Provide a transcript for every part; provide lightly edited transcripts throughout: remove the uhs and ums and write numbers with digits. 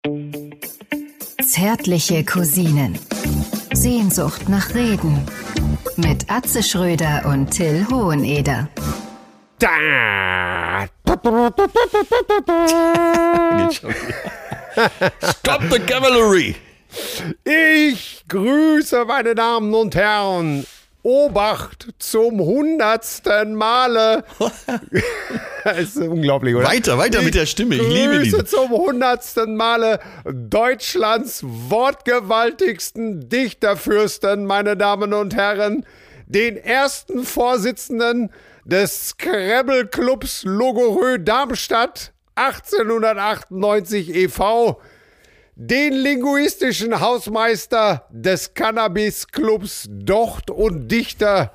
Zärtliche Cousinen. Sehnsucht nach Reden. Mit Atze Schröder und Till Hoheneder. Da! Stop the cavalry! Ich grüße meine Damen und Herren. Obacht zum 100. Male. Das ist unglaublich, oder? Weiter mit der Stimme, ich liebe die. Grüße zum 100. Male Deutschlands wortgewaltigsten Dichterfürsten, meine Damen und Herren, den ersten Vorsitzenden des Scrabble-Clubs Logorö Darmstadt 1898 e.V., den linguistischen Hausmeister des Cannabis-Clubs Docht und Dichter,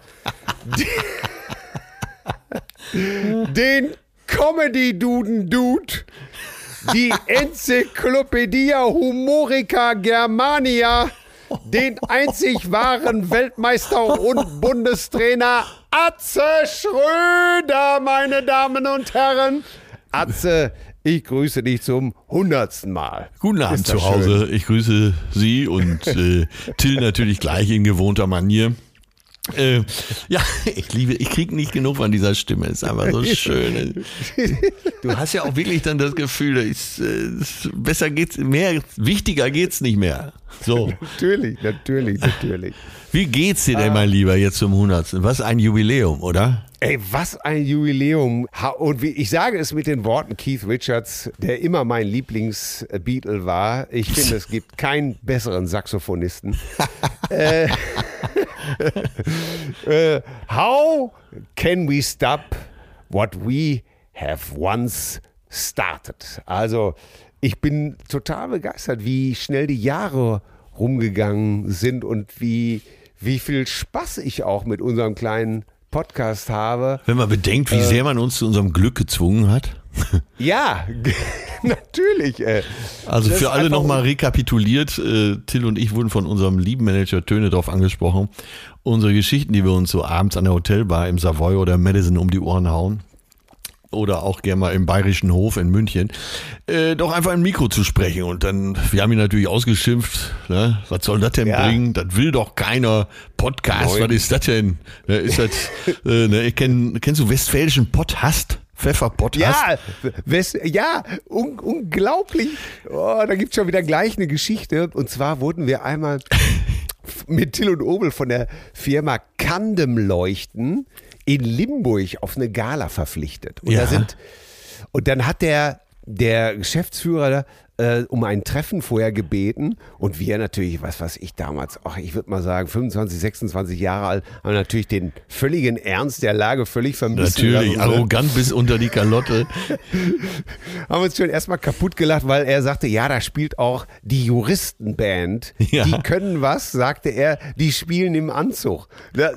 den Comedy-Duden-Dude, die Enzyklopädia Humorica Germania, den einzig wahren Weltmeister und Bundestrainer Atze Schröder, meine Damen und Herren. Atze, ich grüße dich zum 100. Mal. Guten Abend zu Hause. Ich grüße Sie und Till natürlich gleich in gewohnter Manier. Ja, ich kriege nicht genug von dieser Stimme. Ist einfach so schön. Du hast ja auch wirklich dann das Gefühl, besser geht's, wichtiger geht's nicht mehr. So. Natürlich. Wie geht's dir denn, mein Lieber, jetzt zum 100. Was ein Jubiläum, oder? Ey, was ein Jubiläum. Und ich sage es mit den Worten Keith Richards, der immer mein Lieblings-Beatle war. Ich finde, es gibt keinen besseren Saxophonisten. How can we stop what we have once started? Also, ich bin total begeistert, wie schnell die Jahre rumgegangen sind und wie viel Spaß ich auch mit unserem kleinen Podcast habe. Wenn man bedenkt, wie sehr man uns zu unserem Glück gezwungen hat. Ja, natürlich. Also für alle nochmal rekapituliert, Till und ich wurden von unserem lieben Manager Töne darauf angesprochen, unsere Geschichten, die wir uns so abends an der Hotelbar im Savoy oder Madison um die Ohren hauen, oder auch gerne mal im Bayerischen Hof in München, doch einfach ein Mikro zu sprechen. Und dann, wir haben ihn natürlich ausgeschimpft, ne? Was soll das denn bringen? Das will doch keiner. Podcast, was ist das denn? Ne, ist das, kennst du westfälischen Potthast? Pfefferpotthast? Ja, unglaublich. Oh, da gibt es schon wieder gleich eine Geschichte. Und zwar wurden wir einmal mit Till und Obel von der Firma Kandem Leuchten in Limburg auf eine Gala verpflichtet. Und dann hat der Geschäftsführer um ein Treffen vorher gebeten und wir natürlich, was weiß ich damals, ich würde mal sagen 25, 26 Jahre alt, haben natürlich den völligen Ernst der Lage völlig vermisst. Natürlich, arrogant bis unter die Kalotte. Haben uns schon erstmal kaputt gelacht, weil er sagte, ja, da spielt auch die Juristenband. Ja. Die können was, sagte er, die spielen im Anzug.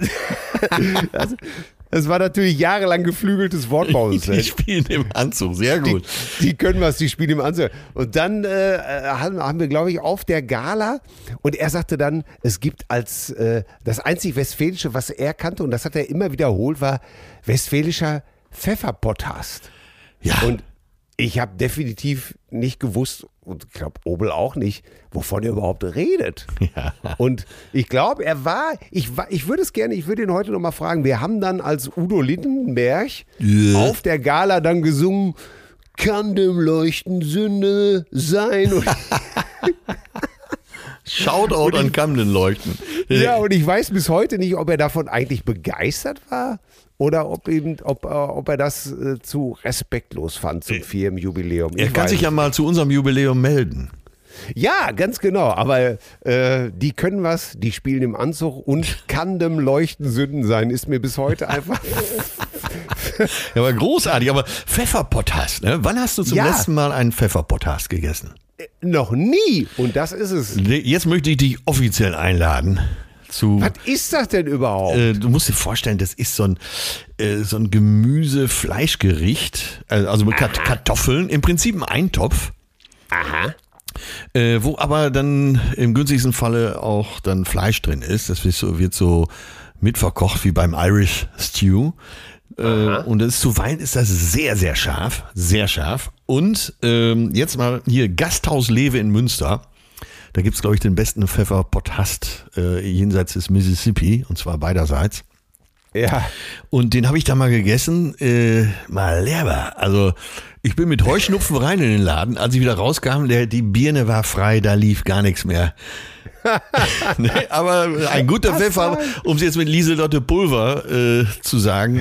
Das war natürlich jahrelang geflügeltes Wort bei uns. Die spielen im Anzug, sehr gut. Die können was, die spielen im Anzug. Und dann haben wir, glaube ich, auf der Gala, und er sagte dann, es gibt als das einzig Westfälische, was er kannte, und das hat er immer wiederholt, war westfälischer Pfefferpotthast. Ja. Und ich habe definitiv nicht gewusst, und ich glaube Obel auch nicht, wovon er überhaupt redet. Ja. Und ich glaube, ich würde ihn heute nochmal fragen, wir haben dann als Udo Lindenberg auf der Gala dann gesungen, kann dem Leuchten Sünde sein? Shoutout an Camden Leuchten. Ja, und ich weiß bis heute nicht, ob er davon eigentlich begeistert war oder ob er das zu respektlos fand zum Firmenjubiläum. Er kann sich ja mal zu unserem Jubiläum melden. Ja, ganz genau, aber die können was, die spielen im Anzug und kann dem Leuchten Sünden sein, ist mir bis heute einfach... Ja, aber großartig, aber Pfefferpotthast, ne? Wann hast du zum letzten Mal einen Pfefferpotthast gegessen? Noch nie, und das ist es. Jetzt möchte ich dich offiziell einladen. Was ist das denn überhaupt? Du musst dir vorstellen, das ist so ein Gemüse-Fleischgericht, also mit Kartoffeln, im Prinzip ein Eintopf. Aha. Wo aber dann im günstigsten Falle auch dann Fleisch drin ist. Das wird so mitverkocht wie beim Irish Stew. Und zuweilen ist das sehr, sehr scharf. Sehr scharf. Und jetzt mal hier Gasthaus Lewe in Münster. Da gibt es, glaube ich, den besten Pfefferpotthast jenseits des Mississippi, und zwar beiderseits. Ja. Und den habe ich da mal gegessen, mal leer. Also ich bin mit Heuschnupfen rein in den Laden. Als ich wieder rauskam, die Birne war frei, da lief gar nichts mehr. Nee, aber ein guter Pfeffer, um es jetzt mit Lieselotte Pulver zu sagen.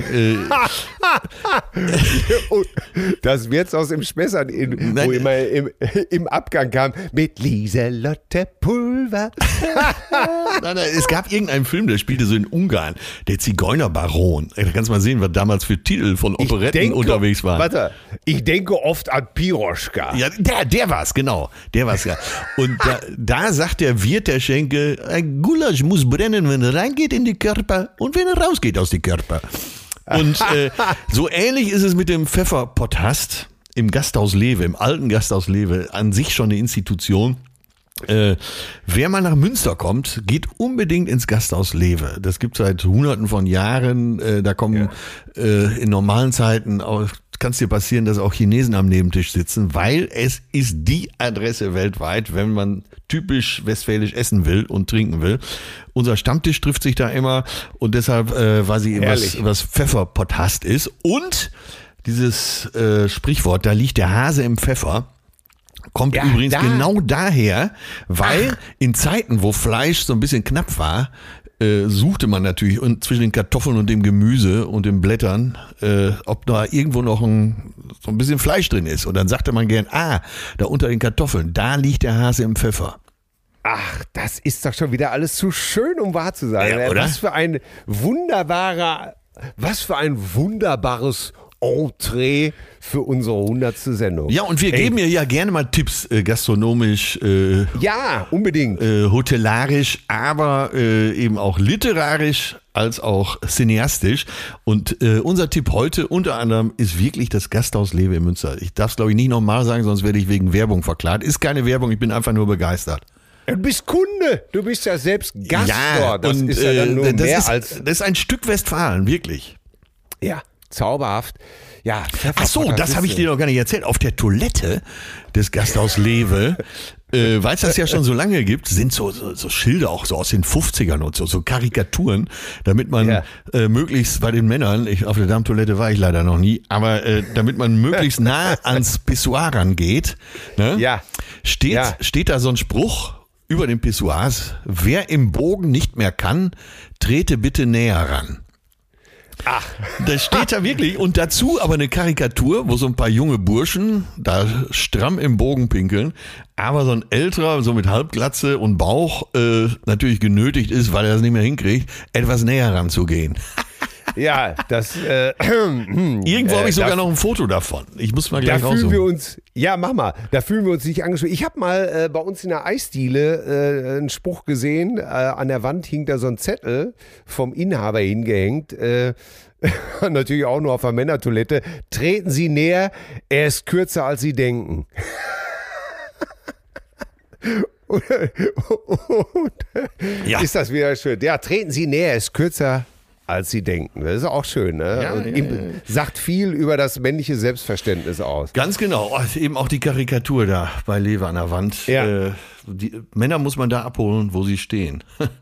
Das wird's aus dem Spessart, wo immer im Abgang kam, mit Lieselotte Pulver. Nein, es gab irgendeinen Film, der spielte so in Ungarn, der Zigeunerbaron. Da kannst du mal sehen, was damals für Titel von Operetten unterwegs waren. Warte, ich denke oft an Piroschka. Ja, der war's, genau. Der war's ja. Und da sagt der Wirt der Schenke, ein Gulasch muss brennen, wenn er reingeht in die Körper und wenn er rausgeht aus die Körper. Und so ähnlich ist es mit dem Pfefferpotthast im Gasthaus Lewe, im alten Gasthaus Lewe, an sich schon eine Institution. Wer mal nach Münster kommt, geht unbedingt ins Gasthaus Lewe. Das gibt es seit Hunderten von Jahren. Da kommen in normalen Zeiten auch, kann es dir passieren, dass auch Chinesen am Nebentisch sitzen, weil es ist die Adresse weltweit, wenn man typisch westfälisch essen will und trinken will. Unser Stammtisch trifft sich da immer und deshalb weiß ich eben, was Pfefferpotthast ist. Und dieses Sprichwort, da liegt der Hase im Pfeffer, kommt übrigens genau daher, weil in Zeiten, wo Fleisch so ein bisschen knapp war, suchte man natürlich zwischen den Kartoffeln und dem Gemüse und den Blättern, ob da irgendwo noch so ein bisschen Fleisch drin ist. Und dann sagte man gern, da unter den Kartoffeln, da liegt der Hase im Pfeffer. Ach, das ist doch schon wieder alles zu schön, um wahr zu sein. Ja, oder? Was für ein wunderbares Entree für unsere 100. Sendung. Ja, und wir geben ja gerne mal Tipps, gastronomisch, ja, unbedingt. Hotellarisch, aber eben auch literarisch als auch cineastisch. Und unser Tipp heute unter anderem ist wirklich das Gasthaus Lewe in Münster. Ich darf es, glaube ich, nicht nochmal sagen, sonst werde ich wegen Werbung verklagt. Ist keine Werbung, ich bin einfach nur begeistert. Du bist Kunde, du bist ja selbst Gast dort. Das ist ja dann nur mehr als... Das ist ein Stück Westfalen, wirklich. Ja. Zauberhaft. Ja, ach so, das habe ich dir noch gar nicht erzählt. Auf der Toilette des Gasthaus Lewe, weil es das ja schon so lange gibt, sind so Schilder auch so aus den 50ern und so Karikaturen, damit man möglichst bei den Männern, auf der Damentoilette war ich leider noch nie, aber damit man möglichst nah ans Pissoir rangeht, ne, steht da so ein Spruch über den Pissoirs: Wer im Bogen nicht mehr kann, trete bitte näher ran. Ach, das steht da wirklich. Und dazu aber eine Karikatur, wo so ein paar junge Burschen da stramm im Bogen pinkeln, aber so ein älterer, so mit Halbglatze und Bauch, natürlich genötigt ist, weil er das nicht mehr hinkriegt, etwas näher ranzugehen. Ja, das... Irgendwo habe ich sogar noch ein Foto davon. Ich muss mal gleich raussuchen. Mach mal. Da fühlen wir uns nicht angesprochen. Ich habe mal bei uns in der Eisdiele einen Spruch gesehen. An der Wand hing da so ein Zettel vom Inhaber hingehängt. Natürlich auch nur auf der Männertoilette. Treten Sie näher, er ist kürzer, als Sie denken. Ist das wieder schön. Ja, treten Sie näher, er ist kürzer, als Sie denken. Das ist auch schön, ne? Ja, sagt viel über das männliche Selbstverständnis aus. Ganz genau. Eben auch die Karikatur da bei Lewe an der Wand. Ja. Die Männer muss man da abholen, wo sie stehen.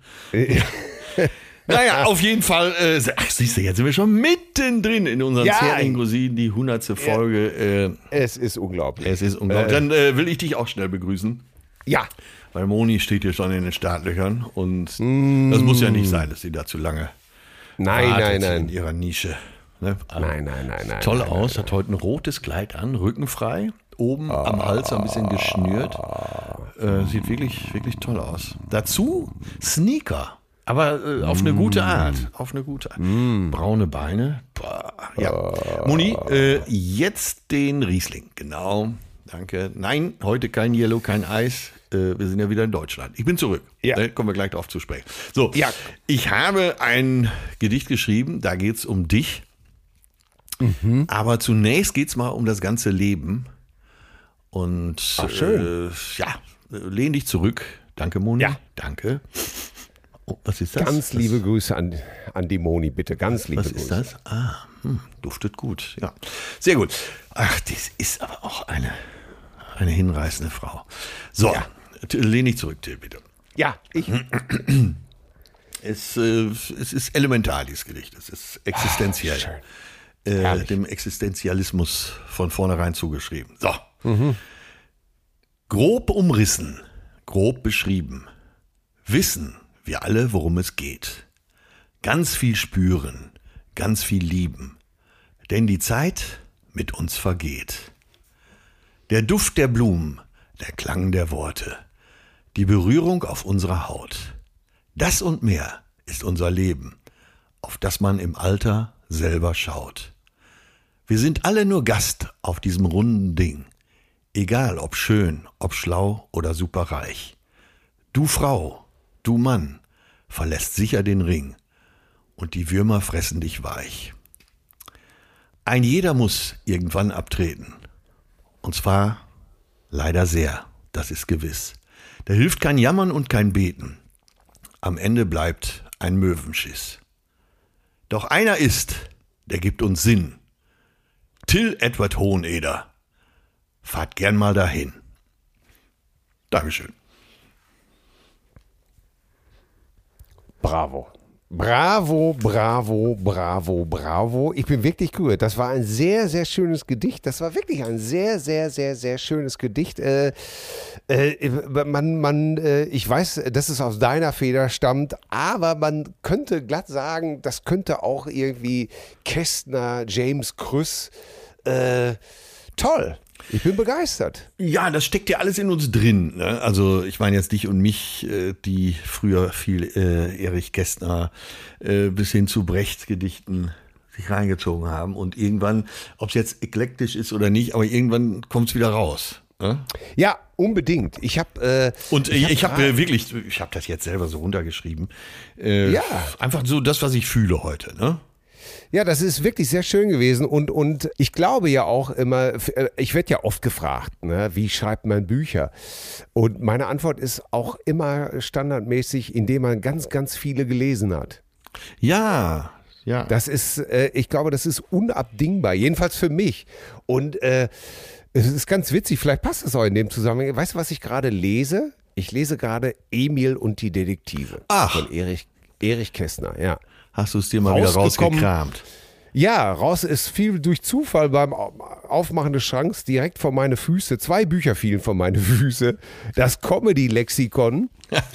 Naja, auf jeden Fall. Siehst du, jetzt sind wir schon mittendrin in unseren zärtlichen Rosinen, die 100. Folge. Es ist unglaublich. Dann will ich dich auch schnell begrüßen. Ja. Weil Moni steht hier schon in den Startlöchern und das muss ja nicht sein, dass sie da zu lange Nein. in ihrer Nische. Ne? Nein. Toll aus, hat heute ein rotes Kleid an, rückenfrei, oben am Hals ein bisschen geschnürt. Sieht wirklich, wirklich toll aus. Dazu Sneaker, aber auf eine gute Art. Braune Beine. Ja. Moni, jetzt den Riesling. Genau, danke. Nein, heute kein Yellow, kein Eis. Wir sind ja wieder in Deutschland. Ich bin zurück. Ja. Kommen wir gleich drauf zu sprechen. So, ich habe ein Gedicht geschrieben, da geht es um dich. Aber zunächst geht es mal um das ganze Leben. Und schön. Lehn dich zurück. Danke, Moni. Ja. Danke. Oh, was ist das? Ganz liebe Grüße an die Moni, bitte. Ganz liebe Grüße. Was ist das? Duftet gut, ja. Sehr gut. Ach, das ist aber auch eine hinreißende Frau. So, lehn dich zurück, Till, bitte. Ja, ich. Es ist elementar, dieses Gedicht. Es ist existenziell. Dem Existenzialismus von vornherein zugeschrieben. So. Grob umrissen, grob beschrieben. Wissen wir alle, worum es geht. Ganz viel spüren, ganz viel lieben. Denn die Zeit mit uns vergeht. Der Duft der Blumen, der Klang der Worte, die Berührung auf unserer Haut. Das und mehr ist unser Leben, auf das man im Alter selber schaut. Wir sind alle nur Gast auf diesem runden Ding, egal ob schön, ob schlau oder superreich. Du Frau, du Mann, verlässt sicher den Ring und die Würmer fressen dich weich. Ein jeder muss irgendwann abtreten. Und zwar leider sehr, das ist gewiss. Da hilft kein Jammern und kein Beten. Am Ende bleibt ein Möwenschiss. Doch einer ist, der gibt uns Sinn. Till Edward Hoheneder. Fahrt gern mal dahin. Dankeschön. Bravo. Bravo, bravo, bravo, bravo. Ich bin wirklich gerührt. Das war ein sehr, sehr schönes Gedicht. Das war wirklich ein sehr, sehr, sehr, sehr schönes Gedicht. Ich weiß, dass es aus deiner Feder stammt, aber man könnte glatt sagen, das könnte auch irgendwie Kästner, James Krüss. Toll. Ich bin begeistert. Ja, das steckt ja alles in uns drin. Ne? Also ich meine jetzt dich und mich, die früher viel Erich Kästner bis hin zu Brecht-Gedichten sich reingezogen haben. Und irgendwann, ob es jetzt eklektisch ist oder nicht, aber irgendwann kommt es wieder raus. Ne? Ja, unbedingt. Ich habe das jetzt selber so runtergeschrieben. Einfach so das, was ich fühle heute. Ne? Ja, das ist wirklich sehr schön gewesen und ich glaube ja auch immer, ich werde ja oft gefragt, ne, wie schreibt man Bücher? Und meine Antwort ist auch immer standardmäßig, indem man ganz, ganz viele gelesen hat. Ja. Das ist, ich glaube, das ist unabdingbar, jedenfalls für mich. Und es ist ganz witzig, vielleicht passt das auch in dem Zusammenhang. Weißt du, was ich gerade lese? Ich lese gerade Emil und die Detektive von Erich Kästner, ja. Hast du es dir mal wieder rausgekramt? Ja, raus ist viel durch Zufall beim Aufmachen des Schranks direkt vor meine Füße. 2 Bücher fielen vor meine Füße. Das Comedy-Lexikon.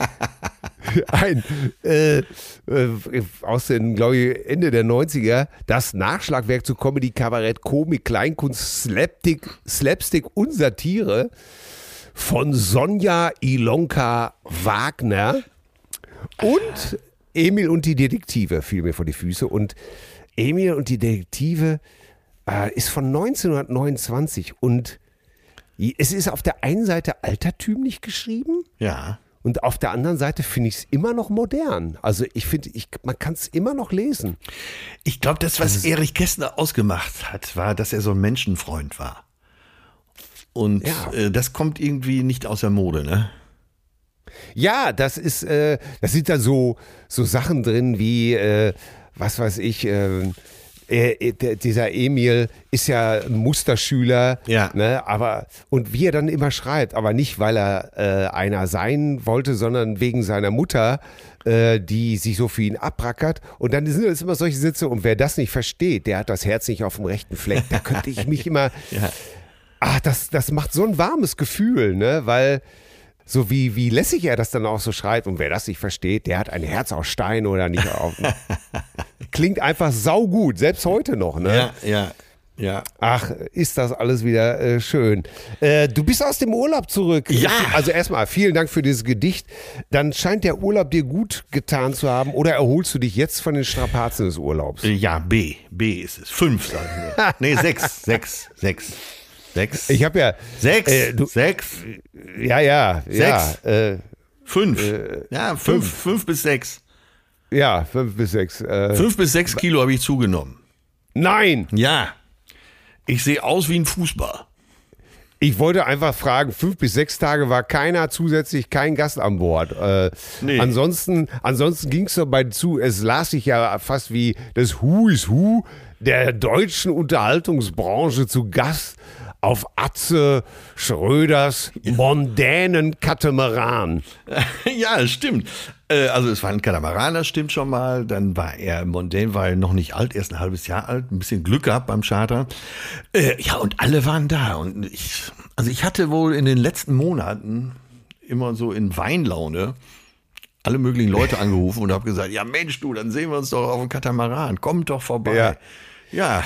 Aus den, glaube ich, Ende der 90er. Das Nachschlagwerk zu Comedy, Kabarett, Komik, Kleinkunst, Slapstick und Satire von Sonja Ilonka Wagner. Und Emil und die Detektive fiel mir vor die Füße und Emil und die Detektive ist von 1929 und es ist auf der einen Seite altertümlich geschrieben. Ja. Und auf der anderen Seite finde ich es immer noch modern. Also ich finde, man kann es immer noch lesen. Ich glaube, das, was Erich Kästner ausgemacht hat, war, dass er so ein Menschenfreund war. Und das kommt irgendwie nicht aus der Mode, ne? Ja, das sind da so Sachen drin wie, was weiß ich, dieser Emil ist ja ein Musterschüler, ne, und wie er dann immer schreibt, aber nicht, weil er einer sein wollte, sondern wegen seiner Mutter, die sich so für ihn abrackert. Und dann sind es immer solche Sätze, und wer das nicht versteht, der hat das Herz nicht auf dem rechten Fleck. Da könnte ich mich immer, das macht so ein warmes Gefühl, ne, weil so wie lässig er das dann auch so schreibt, und wer das nicht versteht, der hat ein Herz aus Stein oder nicht. Klingt einfach saugut, selbst heute noch, ne? Ja. Ach, ist das alles wieder schön. Du bist aus dem Urlaub zurück. Ja. Also erstmal vielen Dank für dieses Gedicht. Dann scheint der Urlaub dir gut getan zu haben, oder erholst du dich jetzt von den Strapazen des Urlaubs? Ja, B ist es. 5, sagen wir. Nee, 6. 6. Ich habe ja 6. 6. Ja. 5. 5 bis 6. Ja, 5 bis 6. 5 bis 6 Kilo habe ich zugenommen. Nein! Ja. Ich sehe aus wie ein Fußball. Ich wollte einfach fragen, 5 bis 6 Tage war kein Gast an Bord. Nee. Ansonsten ging es dabei zu, es las sich ja fast wie das Who is Who der deutschen Unterhaltungsbranche zu Gast auf Atze Schröders mondänen Katamaran. Ja, stimmt. Also es war ein Katamaran, das stimmt schon mal. Dann war er mondän, war er noch nicht alt, erst ein halbes Jahr alt. Ein bisschen Glück gehabt beim Charter. Ja, und alle waren da. Und ich hatte wohl in den letzten Monaten immer so in Weinlaune alle möglichen Leute angerufen und habe gesagt, ja Mensch du, dann sehen wir uns doch auf dem Katamaran. Kommt doch vorbei. Ja.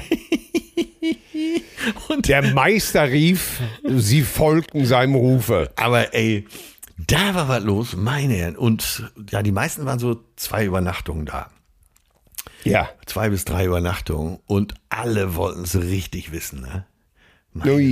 Und der Meister rief, sie folgten seinem Rufe. Aber ey, da war was los, meine Herren. Und ja, die meisten waren so 2 Übernachtungen da. Ja. 2 bis 3 Übernachtungen. Und alle wollten es richtig wissen, ne? Ich weiß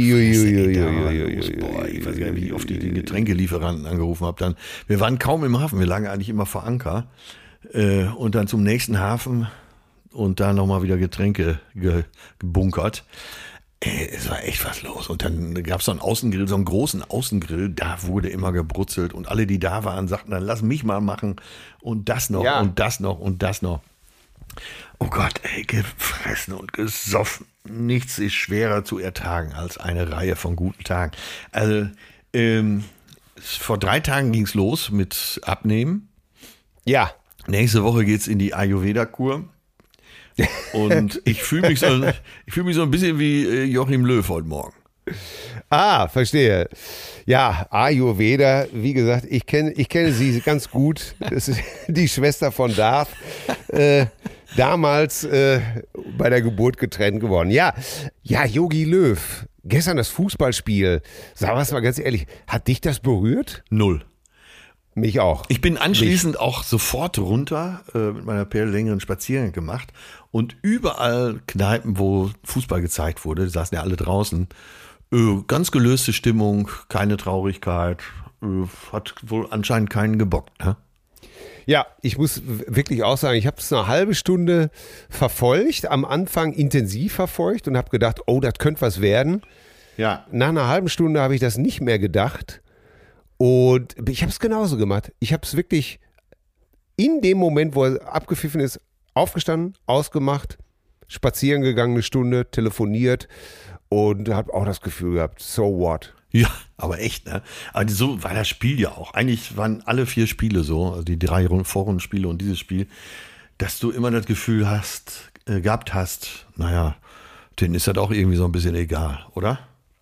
gar nicht, wie ich oft die Getränkelieferanten angerufen habe. Wir waren kaum im Hafen, wir lagen eigentlich immer vor Anker. Und dann zum nächsten Hafen und da nochmal wieder Getränke gebunkert. Es war echt was los. Und dann gab es so einen Außengrill, so einen großen Außengrill, da wurde immer gebrutzelt. Und alle, die da waren, sagten dann, lass mich mal machen. Und das noch und das noch und das noch. Oh Gott, ey, gefressen und gesoffen. Nichts ist schwerer zu ertragen als eine Reihe von guten Tagen. Also, vor 3 Tagen ging es los mit Abnehmen. Ja. Nächste Woche geht's in die Ayurveda-Kur. Und ich fühle mich so ein bisschen wie Joachim Löw heute Morgen. Ah, verstehe. Ja, Ayurveda, wie gesagt, ich kenne sie ganz gut. Das ist die Schwester von Darth. Damals bei der Geburt getrennt geworden. Ja, Jogi Löw. Gestern das Fußballspiel. Sag mal ganz ehrlich, hat dich das berührt? 0. Mich auch. Ich bin anschließend auch sofort runter mit meiner Perle längeren Spaziergang gemacht und überall Kneipen, wo Fußball gezeigt wurde, die saßen ja alle draußen, ganz gelöste Stimmung, keine Traurigkeit, hat wohl anscheinend keinen gebockt, ne? Ja, ich muss wirklich auch sagen, ich habe es eine halbe Stunde verfolgt, am Anfang intensiv verfolgt und habe gedacht, oh, das könnte was werden. Ja. Nach einer halben Stunde habe ich das nicht mehr gedacht. Und ich habe es genauso gemacht. Ich habe es wirklich in dem Moment, wo er abgepfiffen ist, aufgestanden, ausgemacht, spazieren gegangen, eine Stunde, telefoniert und habe auch das Gefühl gehabt, so what? Ja, aber echt, ne? Aber so war das Spiel ja auch. Eigentlich waren alle 4 Spiele so, also die 3 Vorrundenspiele und dieses Spiel, dass du immer das Gefühl gehabt hast, naja, denen ist das auch irgendwie so ein bisschen egal, oder?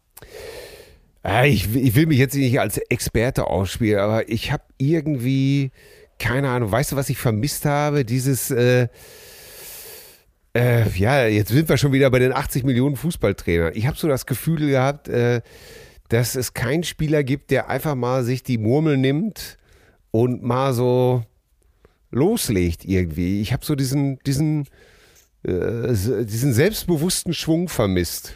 Ich will mich jetzt nicht als Experte ausspielen, aber ich habe irgendwie, keine Ahnung, weißt du, was ich vermisst habe? Dieses, jetzt sind wir schon wieder bei den 80 Millionen Fußballtrainern. Ich habe so das Gefühl gehabt, dass es keinen Spieler gibt, der einfach mal sich die Murmel nimmt und mal so loslegt irgendwie. Ich habe so diesen selbstbewussten Schwung vermisst.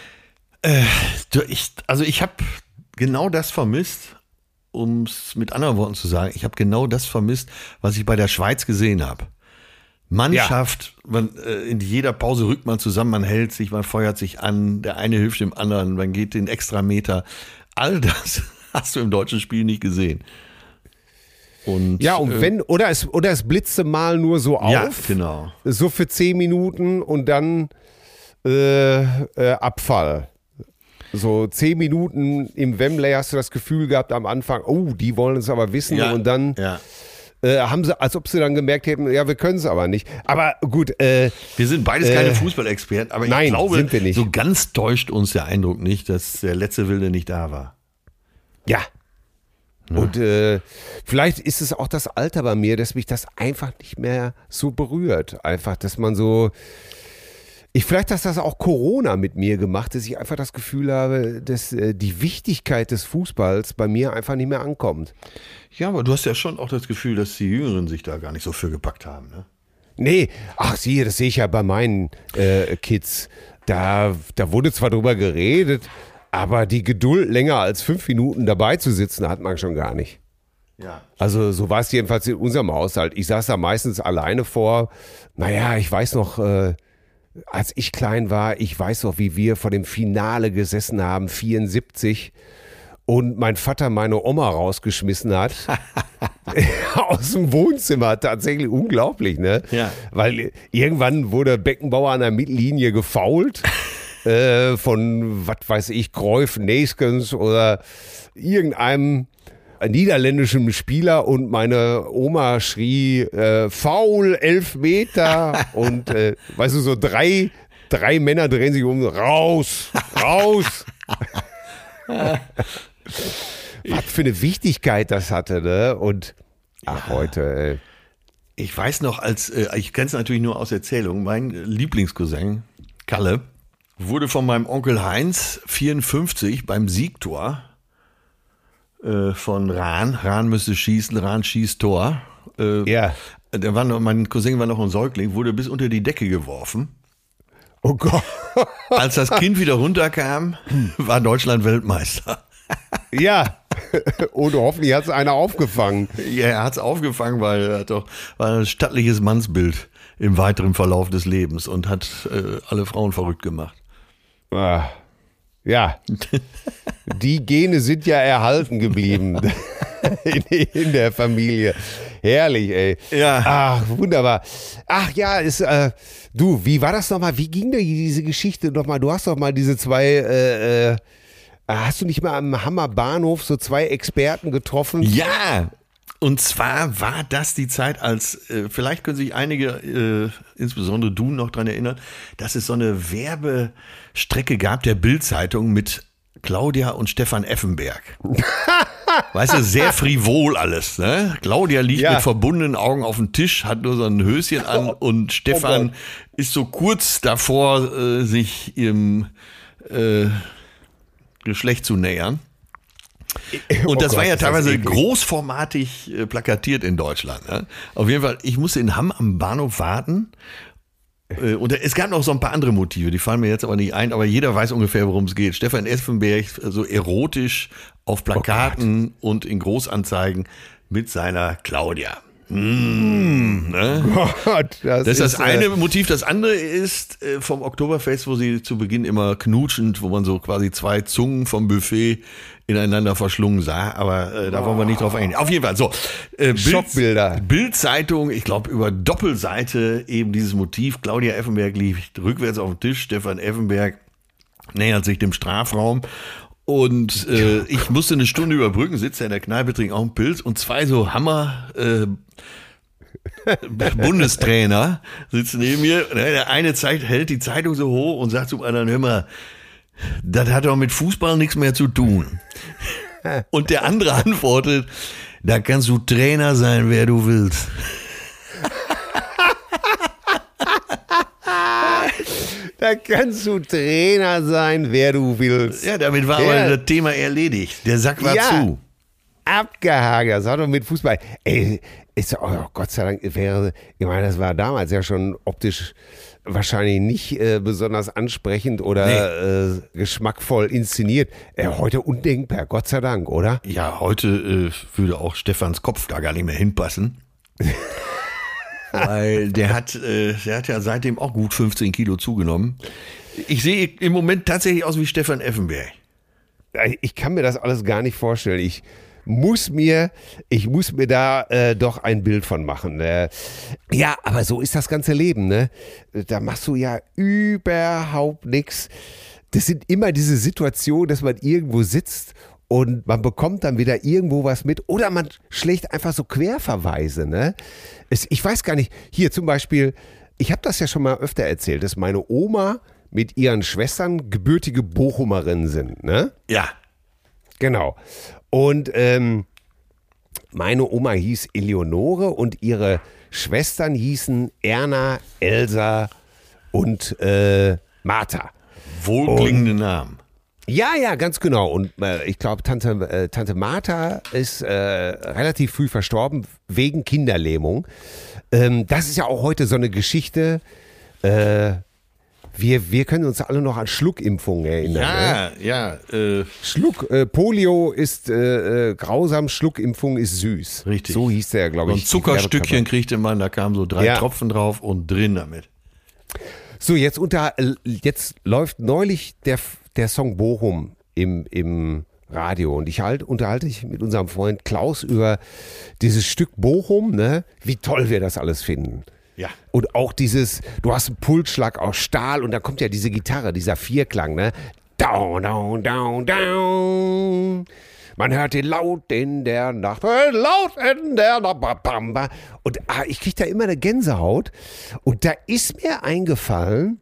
Ich habe genau das vermisst, um es mit anderen Worten zu sagen. Ich habe genau das vermisst, was ich bei der Schweiz gesehen habe. Mannschaft, in jeder Pause rückt man zusammen, man hält sich, man feuert sich an, der eine hilft dem anderen, man geht den Extrameter. All das hast du im deutschen Spiel nicht gesehen. Und, oder es blitzte mal nur so auf. Ja, genau. So für 10 Minuten und dann Abfall. So 10 Minuten im Wembley hast du das Gefühl gehabt am Anfang, oh, die wollen es aber wissen und dann haben sie, als ob sie dann gemerkt hätten, ja, wir können es aber nicht. Aber gut. Wir sind beides keine Fußballexperten, aber ich glaube, sind wir nicht. So ganz täuscht uns der Eindruck nicht, dass der letzte Wilde nicht da war. Ja. Und vielleicht ist es auch das Alter bei mir, dass mich das einfach nicht mehr so berührt. Einfach, dass man so... Vielleicht hat das auch Corona mit mir gemacht, dass ich einfach das Gefühl habe, dass die Wichtigkeit des Fußballs bei mir einfach nicht mehr ankommt. Ja, aber du hast ja schon auch das Gefühl, dass die Jüngeren sich da gar nicht so für gepackt haben, ne? Nee, das sehe ich ja bei meinen Kids. Da wurde zwar drüber geredet, aber die Geduld, länger als 5 Minuten dabei zu sitzen, hat man schon gar nicht. Ja. Also so war es jedenfalls in unserem Haushalt. Ich saß da meistens alleine vor. Naja, ich weiß noch... als ich klein war, ich weiß noch, wie wir vor dem Finale gesessen haben, 74, und mein Vater meine Oma rausgeschmissen hat. aus dem Wohnzimmer. Tatsächlich unglaublich, ne? Ja. Weil irgendwann wurde Beckenbauer an der Mittellinie gefoult von, was weiß ich, Cruyff, Neeskens oder irgendeinem niederländischen Spieler und meine Oma schrie, Foul, 11 Meter und weißt du, so drei Männer drehen sich um, raus. Was für eine Wichtigkeit das hatte, ne? Und heute, Ich weiß noch, ich kenne es natürlich nur aus Erzählungen, mein Lieblingscousin, Kalle, wurde von meinem Onkel Heinz 54 beim Siegtor von Rahn. Rahn müsste schießen, Rahn schießt Tor. Mein Cousin war noch ein Säugling, wurde bis unter die Decke geworfen. oh Gott. Als das Kind wieder runterkam, war Deutschland Weltmeister. Ja, und hoffentlich hat es einer aufgefangen. Ja, er hat es aufgefangen, weil er war ein stattliches Mannsbild im weiteren Verlauf des Lebens und hat alle Frauen verrückt gemacht. Ja, die Gene sind ja erhalten geblieben in der Familie. Herrlich, ey. Ja. Ach, wunderbar. Ach ja, du, wie war das nochmal? Wie ging denn diese Geschichte nochmal? Du hast doch mal diese zwei, hast du nicht mal am Hammer Bahnhof so zwei Experten getroffen? Ja, und zwar war das die Zeit, als, vielleicht können sich einige, insbesondere du, noch dran erinnern, dass es so eine Werbestrecke gab der Bild-Zeitung mit Claudia und Stefan Effenberg. Weißt du, sehr frivol alles, ne? Claudia liegt mit verbundenen Augen auf dem Tisch, hat nur so ein Höschen an und Stefan ist so kurz davor, sich ihrem Geschlecht zu nähern. Und das war ja teilweise großformatig plakatiert in Deutschland. Ne? Auf jeden Fall, ich musste in Hamm am Bahnhof warten. Und es gab noch so ein paar andere Motive, die fallen mir jetzt aber nicht ein, aber jeder weiß ungefähr, worum es geht. Stefan Effenberg, so erotisch auf Plakaten und in Großanzeigen mit seiner Claudia. Ne? Gott, das ist das eine Motiv. Das andere ist vom Oktoberfest, wo sie zu Beginn immer knutschend, wo man so quasi zwei Zungen vom Buffet ineinander verschlungen sah. Aber da wollen wir nicht drauf eingehen. Auf jeden Fall, so. Schockbilder. Bild-Zeitung, ich glaube über Doppelseite eben dieses Motiv. Claudia Effenberg liegt rückwärts auf dem Tisch. Stefan Effenberg nähert sich dem Strafraum. Und ich musste eine Stunde überbrücken, sitze in der Kneipe, trinke auch einen Pilz und zwei so Hammer Bundestrainer sitzen neben mir. Der eine hält die Zeitung so hoch und sagt zum anderen, hör mal, das hat doch mit Fußball nichts mehr zu tun. Und der andere antwortet, da kannst du Trainer sein, wer du willst. Da kannst du Trainer sein, wer du willst. Ja, damit war aber das Thema erledigt. Der Sack war zu. Abgehakt, das hat doch mit Fußball. Ey, Gott sei Dank ich meine, das war damals ja schon optisch wahrscheinlich nicht besonders ansprechend oder geschmackvoll inszeniert. Heute undenkbar, Gott sei Dank, oder? Ja, heute würde auch Stefans Kopf da gar nicht mehr hinpassen. Weil der hat ja seitdem auch gut 15 Kilo zugenommen. Ich sehe im Moment tatsächlich aus wie Stefan Effenberg. Ich kann mir das alles gar nicht vorstellen. Ich muss mir da doch ein Bild von machen. Ja, aber so ist das ganze Leben, ne? Da machst du ja überhaupt nichts. Das sind immer diese Situationen, dass man irgendwo sitzt und man bekommt dann wieder irgendwo was mit oder man schlägt einfach so Querverweise, ne? Ich weiß gar nicht, hier zum Beispiel, ich habe das ja schon mal öfter erzählt, dass meine Oma mit ihren Schwestern gebürtige Bochumerinnen sind, ne? Ja. Genau. Und meine Oma hieß Eleonore und ihre Schwestern hießen Erna, Elsa und Martha. Wohlklingende Namen. Ja, ganz genau. Und ich glaube, Tante Martha ist relativ früh verstorben wegen Kinderlähmung. Das ist ja auch heute so eine Geschichte. Wir können uns alle noch an Schluckimpfungen erinnern. Ja. Polio ist grausam, Schluckimpfung ist süß. Richtig. So hieß der, glaube ich. So ein Zuckerstückchen kriegte man, da kamen so 3 Tropfen drauf und drin damit. So, jetzt läuft neulich der Song Bochum im Radio. Und ich unterhalte mich mit unserem Freund Klaus über dieses Stück Bochum, ne? Wie toll wir das alles finden. Ja. Und auch dieses, du hast einen Pulsschlag aus Stahl und da kommt ja diese Gitarre, dieser Vierklang, ne? Down, down, down, down. Man hört den laut in der Nacht, laut in der Nacht. Und ich kriege da immer eine Gänsehaut. Und da ist mir eingefallen,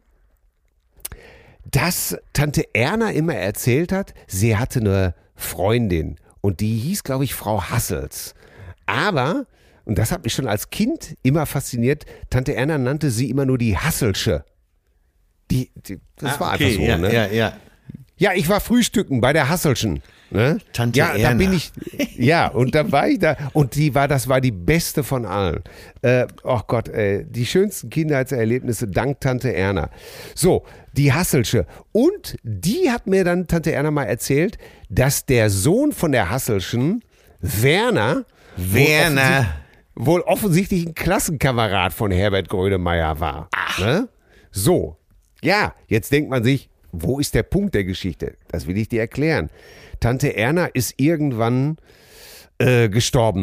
dass Tante Erna immer erzählt hat, sie hatte eine Freundin und die hieß, glaube ich, Frau Hassels. Aber, und das hat mich schon als Kind immer fasziniert, Tante Erna nannte sie immer nur die Hasselsche. Das war einfach so, ja, ne? Ja. Ja, ich war frühstücken bei der Hasselschen. Ne? Tante Erna. Da bin ich. Ja, und da war ich da. Und das war die beste von allen. Oh Gott, die schönsten Kindheitserlebnisse dank Tante Erna. So, die Hasselsche. Und die hat mir dann Tante Erna mal erzählt, dass der Sohn von der Hasselschen, Werner. Wohl offensichtlich ein Klassenkamerad von Herbert Grönemeyer war. Ne? So. Ja, jetzt denkt man sich, wo ist der Punkt der Geschichte? Das will ich dir erklären. Tante Erna ist irgendwann gestorben,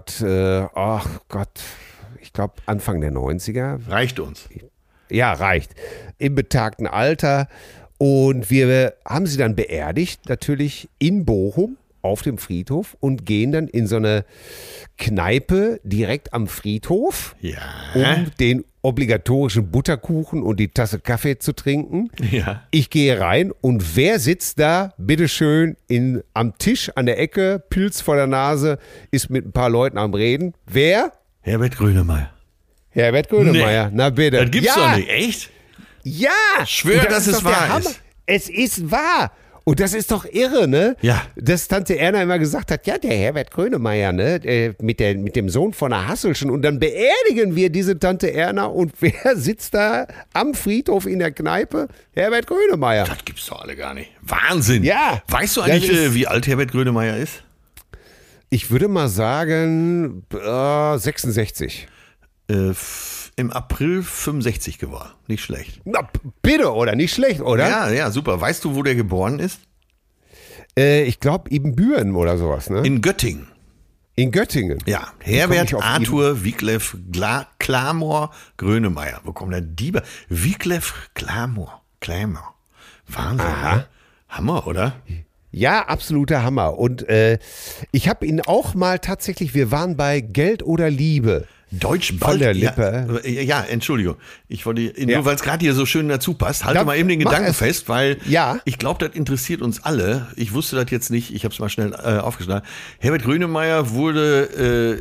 ich glaube Anfang der 90er. Reicht uns. Ja, reicht. Im betagten Alter. Und wir haben sie dann beerdigt, natürlich in Bochum auf dem Friedhof und gehen dann in so eine Kneipe direkt am Friedhof, um den obligatorischen Butterkuchen und die Tasse Kaffee zu trinken. Ja. Ich gehe rein und wer sitzt da, bitteschön, am Tisch an der Ecke, Pilz vor der Nase, ist mit ein paar Leuten am Reden. Wer? Herbert Grönemeyer. Herbert Grönemeyer, na bitte. Das gibt's doch nicht, echt? Ja! Schwör, dass es wahr ist. Es ist wahr. Und das ist doch irre, ne? Ja. Dass Tante Erna immer gesagt hat, ja, der Herbert Grönemeyer, ne? Mit dem Sohn von der Hasselschen. Und dann beerdigen wir diese Tante Erna. Und wer sitzt da am Friedhof in der Kneipe? Herbert Grönemeyer. Das gibt's doch alle gar nicht. Wahnsinn. Ja. Weißt du eigentlich, wie alt Herbert Grönemeyer ist? Ich würde mal sagen, 66. Im April 65 geworden. Nicht schlecht. Na, bitte, oder? Nicht schlecht, oder? Ja, super. Weißt du, wo der geboren ist? Ich glaube, Ibbenbüren oder sowas, ne? In Göttingen. In Göttingen? Ja. Herbert Arthur Wiglef Clamor Grönemeyer. Wo kommt der Dieber? Wiglef Clamor. Wahnsinn. Aha. Hammer, oder? Ja, absoluter Hammer. Und ich habe ihn auch mal tatsächlich, wir waren bei Geld oder Liebe. Deutsch von der Lippe. Ja, Entschuldigung. Ich wollte, nur weil es gerade hier so schön dazu passt, halte mal eben den mach Gedanken es. fest, weil Ja. ich glaube, das interessiert uns alle. Ich wusste das jetzt nicht, ich habe es mal schnell aufgeschlagen. Herbert Grönemeyer wurde,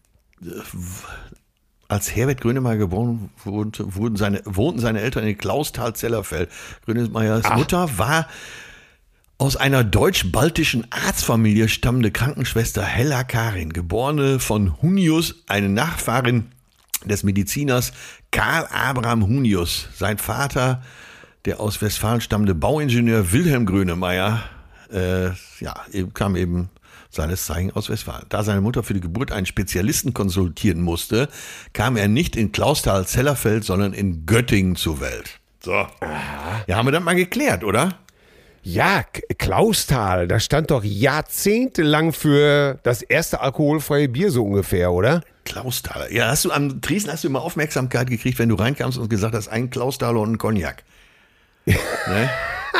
als Herbert Grönemeyer geboren wurde, wohnten seine Eltern in Klausthal-Zellerfeld. Grönemeyers Mutter war aus einer deutsch-baltischen Arztfamilie stammende Krankenschwester Hella Karin, geborene von Hunius, eine Nachfahrin des Mediziners Karl Abraham Hunius. Sein Vater, der aus Westfalen stammende Bauingenieur Wilhelm Grönemeyer, kam eben seines Zeichens aus Westfalen. Da seine Mutter für die Geburt einen Spezialisten konsultieren musste, kam er nicht in Klausthal-Zellerfeld, sondern in Göttingen zur Welt. So. Ja, haben wir das mal geklärt, oder? Ja, Klausthal, das stand doch jahrzehntelang für das erste alkoholfreie Bier so ungefähr, oder? Klausthaler. Ja, am Tresen hast du immer Aufmerksamkeit gekriegt, wenn du reinkamst und gesagt hast, ein Klausthaler und ein Cognac. Ne?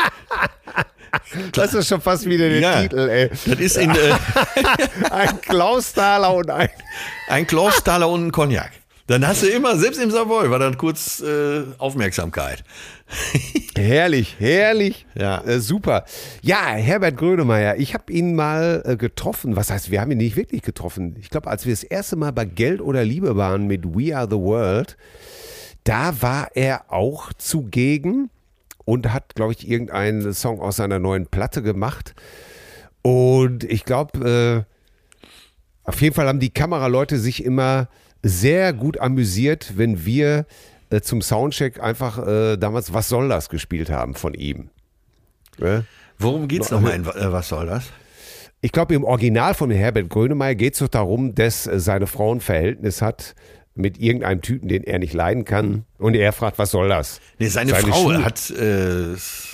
Das ist schon fast wieder der Titel, ey. Das ist ein Klausthaler und ein Klausthaler und ein Cognac. Dann hast du immer, selbst im Savoy, war dann kurz Aufmerksamkeit. Herrlich. Ja. Super. Ja, Herbert Grönemeyer, ich habe ihn mal getroffen. Was heißt, wir haben ihn nicht wirklich getroffen. Ich glaube, als wir das erste Mal bei Geld oder Liebe waren mit We Are the World, da war er auch zugegen und hat, glaube ich, irgendeinen Song aus seiner neuen Platte gemacht. Und ich glaube, auf jeden Fall haben die Kameraleute sich immer sehr gut amüsiert, wenn wir zum Soundcheck einfach damals Was soll das gespielt haben von ihm. Worum geht's nochmal in Was soll das? Ich glaube, im Original von Herbert Grönemeyer geht es doch darum, dass seine Frau ein Verhältnis hat mit irgendeinem Typen, den er nicht leiden kann. Und er fragt, was soll das? Nee, seine Frau hat...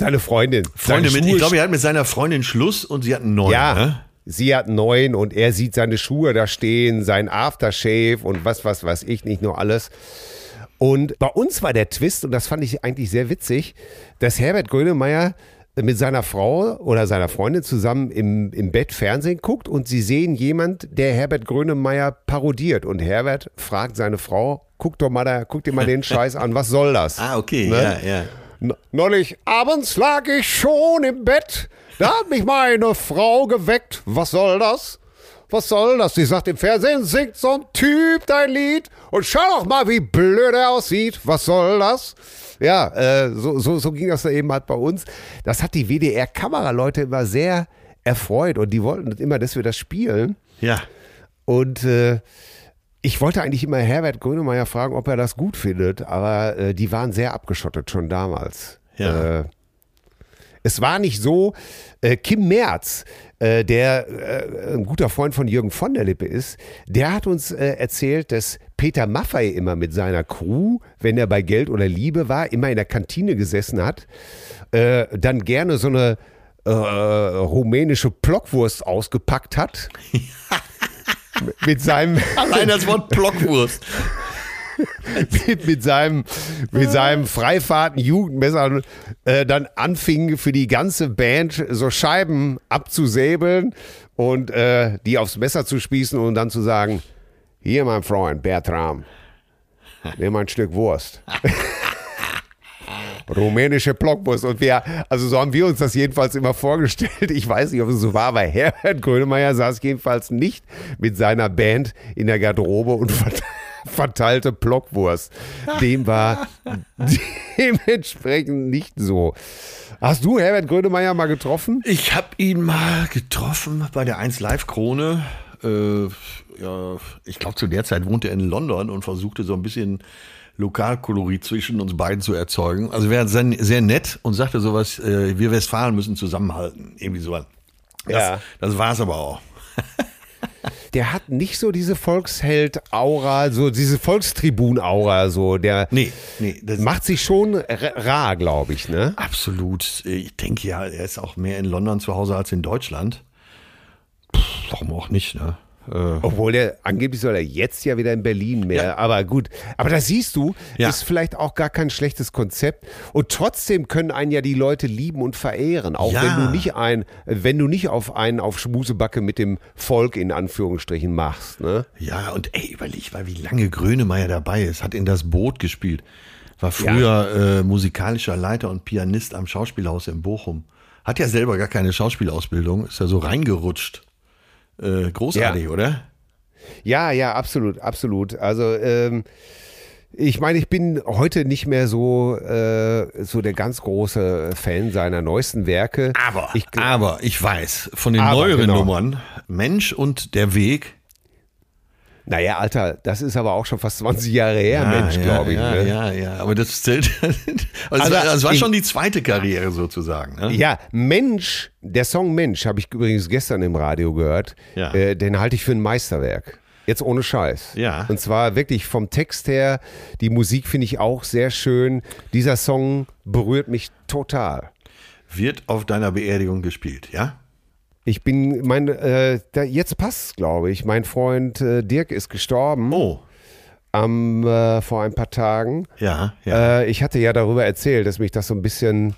Seine Freundin. Ich glaube, er hat mit seiner Freundin Schluss und sie hat einen neuen. Ja, ne? sie hat einen neuen und er sieht seine Schuhe da stehen, sein Aftershave und was weiß ich, nicht nur alles. Und bei uns war der Twist, und das fand ich eigentlich sehr witzig, dass Herbert Grönemeyer mit seiner Frau oder seiner Freundin zusammen im Bett Fernsehen guckt und sie sehen jemand, der Herbert Grönemeyer parodiert. Und Herbert fragt seine Frau, guck dir mal den Scheiß an, was soll das? Ah, okay, ne? ja. Neulich abends lag ich schon im Bett, da hat mich meine Frau geweckt. Was soll das? Was soll das? Sie sagt, im Fernsehen singt so ein Typ dein Lied und schau doch mal, wie blöd er aussieht. Was soll das? Ja, so ging das da eben halt bei uns. Das hat die WDR-Kameraleute immer sehr erfreut und die wollten immer, dass wir das spielen. Ja. Und ich wollte eigentlich immer Herbert Grönemeyer fragen, ob er das gut findet, aber die waren sehr abgeschottet schon damals. Ja. Es war nicht so, Kim Merz, der ein guter Freund von Jürgen von der Lippe ist, der hat uns erzählt, dass Peter Maffay immer mit seiner Crew, wenn er bei Geld oder Liebe war, immer in der Kantine gesessen hat, dann gerne so eine rumänische Blockwurst ausgepackt hat. Mit seinem Allein das Wort Blockwurst. mit seinem Freifahrten-Jugendmesser dann anfing für die ganze Band so Scheiben abzusäbeln und die aufs Messer zu spießen und dann zu sagen, hier mein Freund Bertram, nimm ein Stück Wurst. Rumänische Blockwurst. Und also so haben wir uns das jedenfalls immer vorgestellt. Ich weiß nicht, ob es so war, aber Herbert Grönemeyer saß jedenfalls nicht mit seiner Band in der Garderobe und verteilte Blockwurst. Dem war dementsprechend nicht so. Hast du Herbert Grönemeyer mal getroffen? Ich habe ihn mal getroffen bei der 1 Live Krone. Ich glaube, zu der Zeit wohnte er in London und versuchte so ein bisschen Lokalkolorit zwischen uns beiden zu erzeugen. Also er war sehr nett und sagte sowas, wir Westfalen müssen zusammenhalten. Irgendwie so. Das war es aber auch. Der hat nicht so diese Volksheld-Aura, so diese Volkstribun-Aura, so. Der das macht sich schon rar, glaube ich, ne? Absolut. Ich denke ja, er ist auch mehr in London zu Hause als in Deutschland. Warum auch nicht, ne? Obwohl angeblich soll er jetzt ja wieder in Berlin mehr, ja. Aber gut. Aber das siehst du, ist vielleicht auch gar kein schlechtes Konzept. Und trotzdem können einen ja die Leute lieben und verehren, auch wenn du nicht auf Schmusebacke mit dem Volk in Anführungsstrichen machst. Ne? Ja, und überleg mal, wie lange Grönemeyer dabei ist, hat in Das Boot gespielt, war früher musikalischer Leiter und Pianist am Schauspielhaus in Bochum. Hat ja selber gar keine Schauspielausbildung, ist ja so reingerutscht. Großartig, oder? Ja, absolut. Also ich meine, ich bin heute nicht mehr so der ganz große Fan seiner neuesten Werke. Aber ich weiß von den neueren Nummern, Mensch und der Weg. Naja, Alter, das ist aber auch schon fast 20 Jahre her, Mensch, glaube ich. Ja, aber das zählt. Das war schon die zweite Karriere sozusagen. Ne? Ja, Mensch, der Song Mensch, habe ich übrigens gestern im Radio gehört, den halte ich für ein Meisterwerk. Jetzt ohne Scheiß. Ja. Und zwar wirklich vom Text her, die Musik finde ich auch sehr schön. Dieser Song berührt mich total. Wird auf deiner Beerdigung gespielt, ja? Jetzt passt's, glaube ich. Mein Freund Dirk ist gestorben. Oh. Vor ein paar Tagen. Ja. Ich hatte ja darüber erzählt, dass mich das so ein bisschen,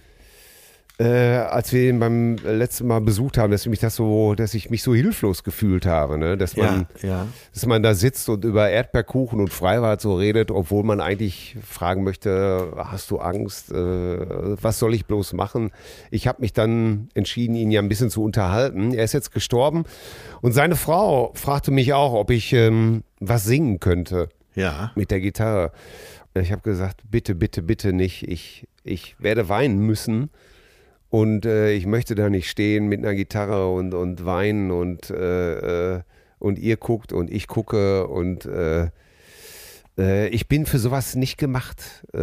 als wir ihn beim letzten Mal besucht haben, dass ich mich so hilflos gefühlt habe, ne? Dass man da sitzt und über Erdbeerkuchen und Freibad so redet, obwohl man eigentlich fragen möchte, hast du Angst? Was soll ich bloß machen? Ich habe mich dann entschieden, ihn ja ein bisschen zu unterhalten. Er ist jetzt gestorben und seine Frau fragte mich auch, ob ich was singen könnte mit der Gitarre. Ich habe gesagt, bitte, bitte, bitte nicht. Ich werde weinen müssen. Und ich möchte da nicht stehen mit einer Gitarre und weinen und ihr guckt und ich gucke und ich bin für sowas nicht gemacht.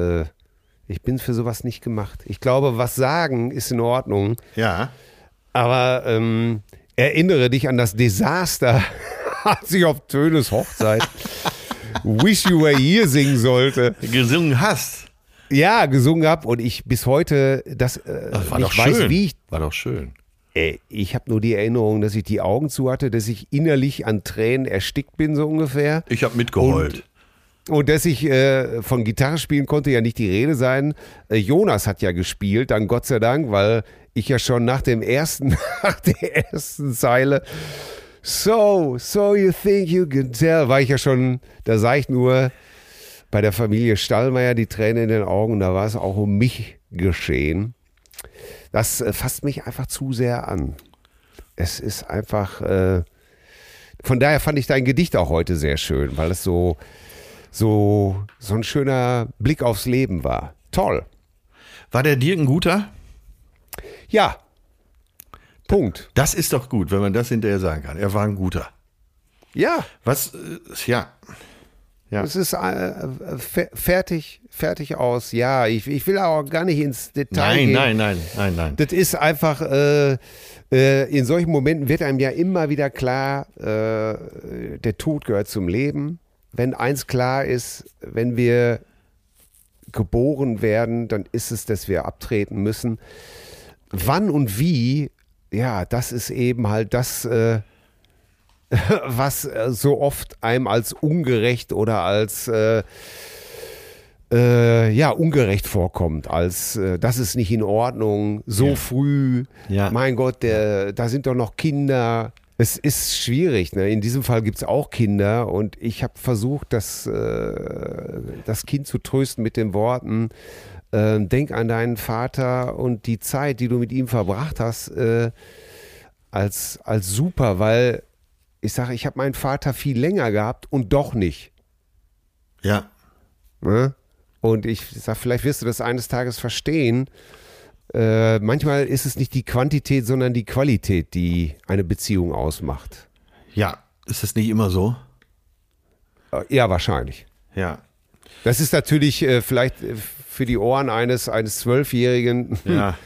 Ich glaube, was sagen ist in Ordnung. Ja. Aber erinnere dich an das Desaster, als ich auf Tönes Hochzeit Wish You Were Here singen sollte. Gesungen hast. Ja, gesungen habe und ich bis heute Das war nicht doch weiß, schön. wie ich. War doch schön. Ich habe nur die Erinnerung, dass ich die Augen zu hatte, dass ich innerlich an Tränen erstickt bin, so ungefähr. Ich habe mitgeheult. Und dass ich von Gitarre spielen konnte, ja nicht die Rede sein. Jonas hat ja gespielt, dann Gott sei Dank, weil ich ja schon nach der ersten Zeile So you think you can tell, war ich ja schon, da sah ich nur bei der Familie Stallmeier die Tränen in den Augen und da war es auch um mich geschehen. Das fasst mich einfach zu sehr an. Es ist einfach, von daher fand ich dein Gedicht auch heute sehr schön, weil es so ein schöner Blick aufs Leben war. Toll. War der Dirk ein guter? Ja. Punkt. Das ist doch gut, wenn man das hinterher sagen kann. Er war ein guter. Ja. Was, ja. Es ist fertig aus. Ja, ich will auch gar nicht ins Detail gehen. Nein. Das ist einfach, in solchen Momenten wird einem ja immer wieder klar, der Tod gehört zum Leben. Wenn eins klar ist, wenn wir geboren werden, dann ist es, dass wir abtreten müssen. Wann und wie, ja, das ist eben halt das, was so oft einem als ungerecht oder als ungerecht vorkommt, als das ist nicht in Ordnung, so früh, mein Gott, da sind doch noch Kinder. Es ist schwierig, ne? In diesem Fall gibt es auch Kinder und ich habe versucht, das Kind zu trösten mit den Worten, denk an deinen Vater und die Zeit, die du mit ihm verbracht hast, als super, weil ich sage, ich habe meinen Vater viel länger gehabt und doch nicht. Ja. Ne? Und ich sage, vielleicht wirst du das eines Tages verstehen. Manchmal ist es nicht die Quantität, sondern die Qualität, die eine Beziehung ausmacht. Ja, ist das nicht immer so? Ja, wahrscheinlich. Ja. Das ist natürlich vielleicht für die Ohren eines 12-Jährigen. Ja.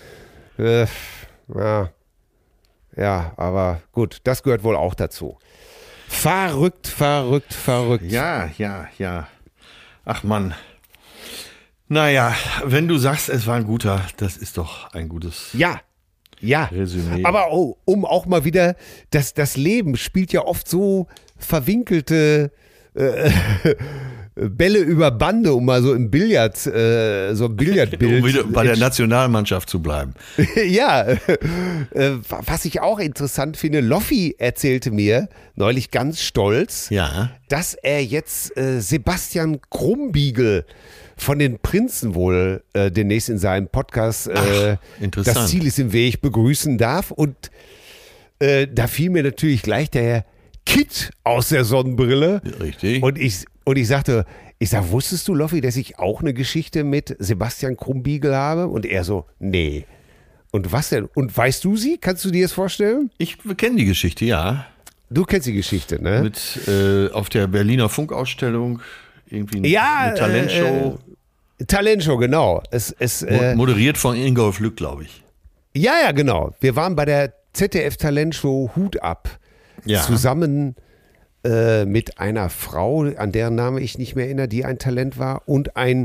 Ja, aber gut, das gehört wohl auch dazu. Verrückt. Ja. Ach Mann. Naja, wenn du sagst, es war ein guter, das ist doch ein gutes Ja. Resümee. Aber um auch mal wieder, das Leben spielt ja oft so verwinkelte Bälle über Bande, um mal so im Billard, so ein Billardbild. Um wieder bei der Nationalmannschaft zu bleiben. Ja, was ich auch interessant finde, Loffi erzählte mir neulich ganz stolz, dass er jetzt Sebastian Krumbiegel von den Prinzen wohl demnächst in seinem Podcast interessant. Das Ziel ist im Weg begrüßen darf. Und da fiel mir natürlich gleich der Kid aus der Sonnenbrille. Richtig. Und ich sagte, wusstest du, Loffi, dass ich auch eine Geschichte mit Sebastian Krumbiegel habe? Und er so, nee. Und was denn? Und weißt du sie? Kannst du dir das vorstellen? Ich kenne die Geschichte, ja. Du kennst die Geschichte, ne? Mit auf der Berliner Funkausstellung irgendwie eine Talentshow. Talentshow, genau. Moderiert von Ingolf Lück, glaube ich. Ja, genau. Wir waren bei der ZDF-Talentshow Hut ab. Ja. Zusammen mit einer Frau, an deren Name ich nicht mehr erinnere, die ein Talent war und ein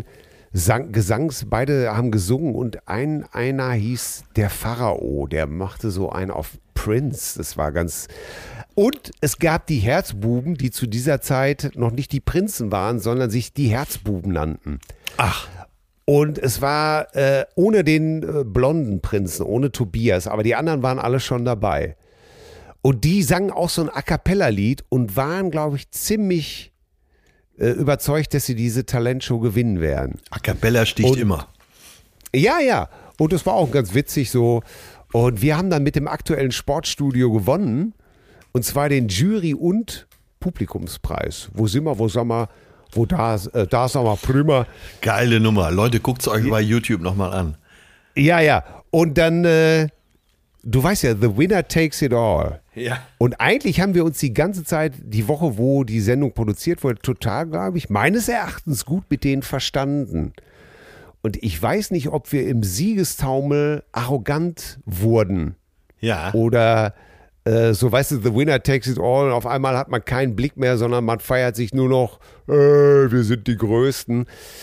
beide haben gesungen und einer hieß der Pharao, der machte so einen auf Prince, das war ganz... Und es gab die Herzbuben, die zu dieser Zeit noch nicht die Prinzen waren, sondern sich die Herzbuben nannten. Ach. Und es war ohne den blonden Prinzen, ohne Tobias, aber die anderen waren alle schon dabei. Und die sangen auch so ein A-Cappella-Lied und waren, glaube ich, ziemlich überzeugt, dass sie diese Talentshow gewinnen werden. A-Cappella sticht immer. Ja. Und es war auch ganz witzig so. Und wir haben dann mit dem aktuellen Sportstudio gewonnen. Und zwar den Jury- und Publikumspreis. Wo sind wir, da sagen wir prima. Geile Nummer. Leute, guckt es euch bei YouTube nochmal an. Ja. Und dann, du weißt ja, the winner takes it all. Ja. Und eigentlich haben wir uns die ganze Zeit, die Woche, wo die Sendung produziert wurde, total, glaube ich, meines Erachtens gut mit denen verstanden. Und ich weiß nicht, ob wir im Siegestaumel arrogant wurden. Ja. Oder so, weißt du, the winner takes it all und auf einmal hat man keinen Blick mehr, sondern man feiert sich nur noch, wir sind die Größten.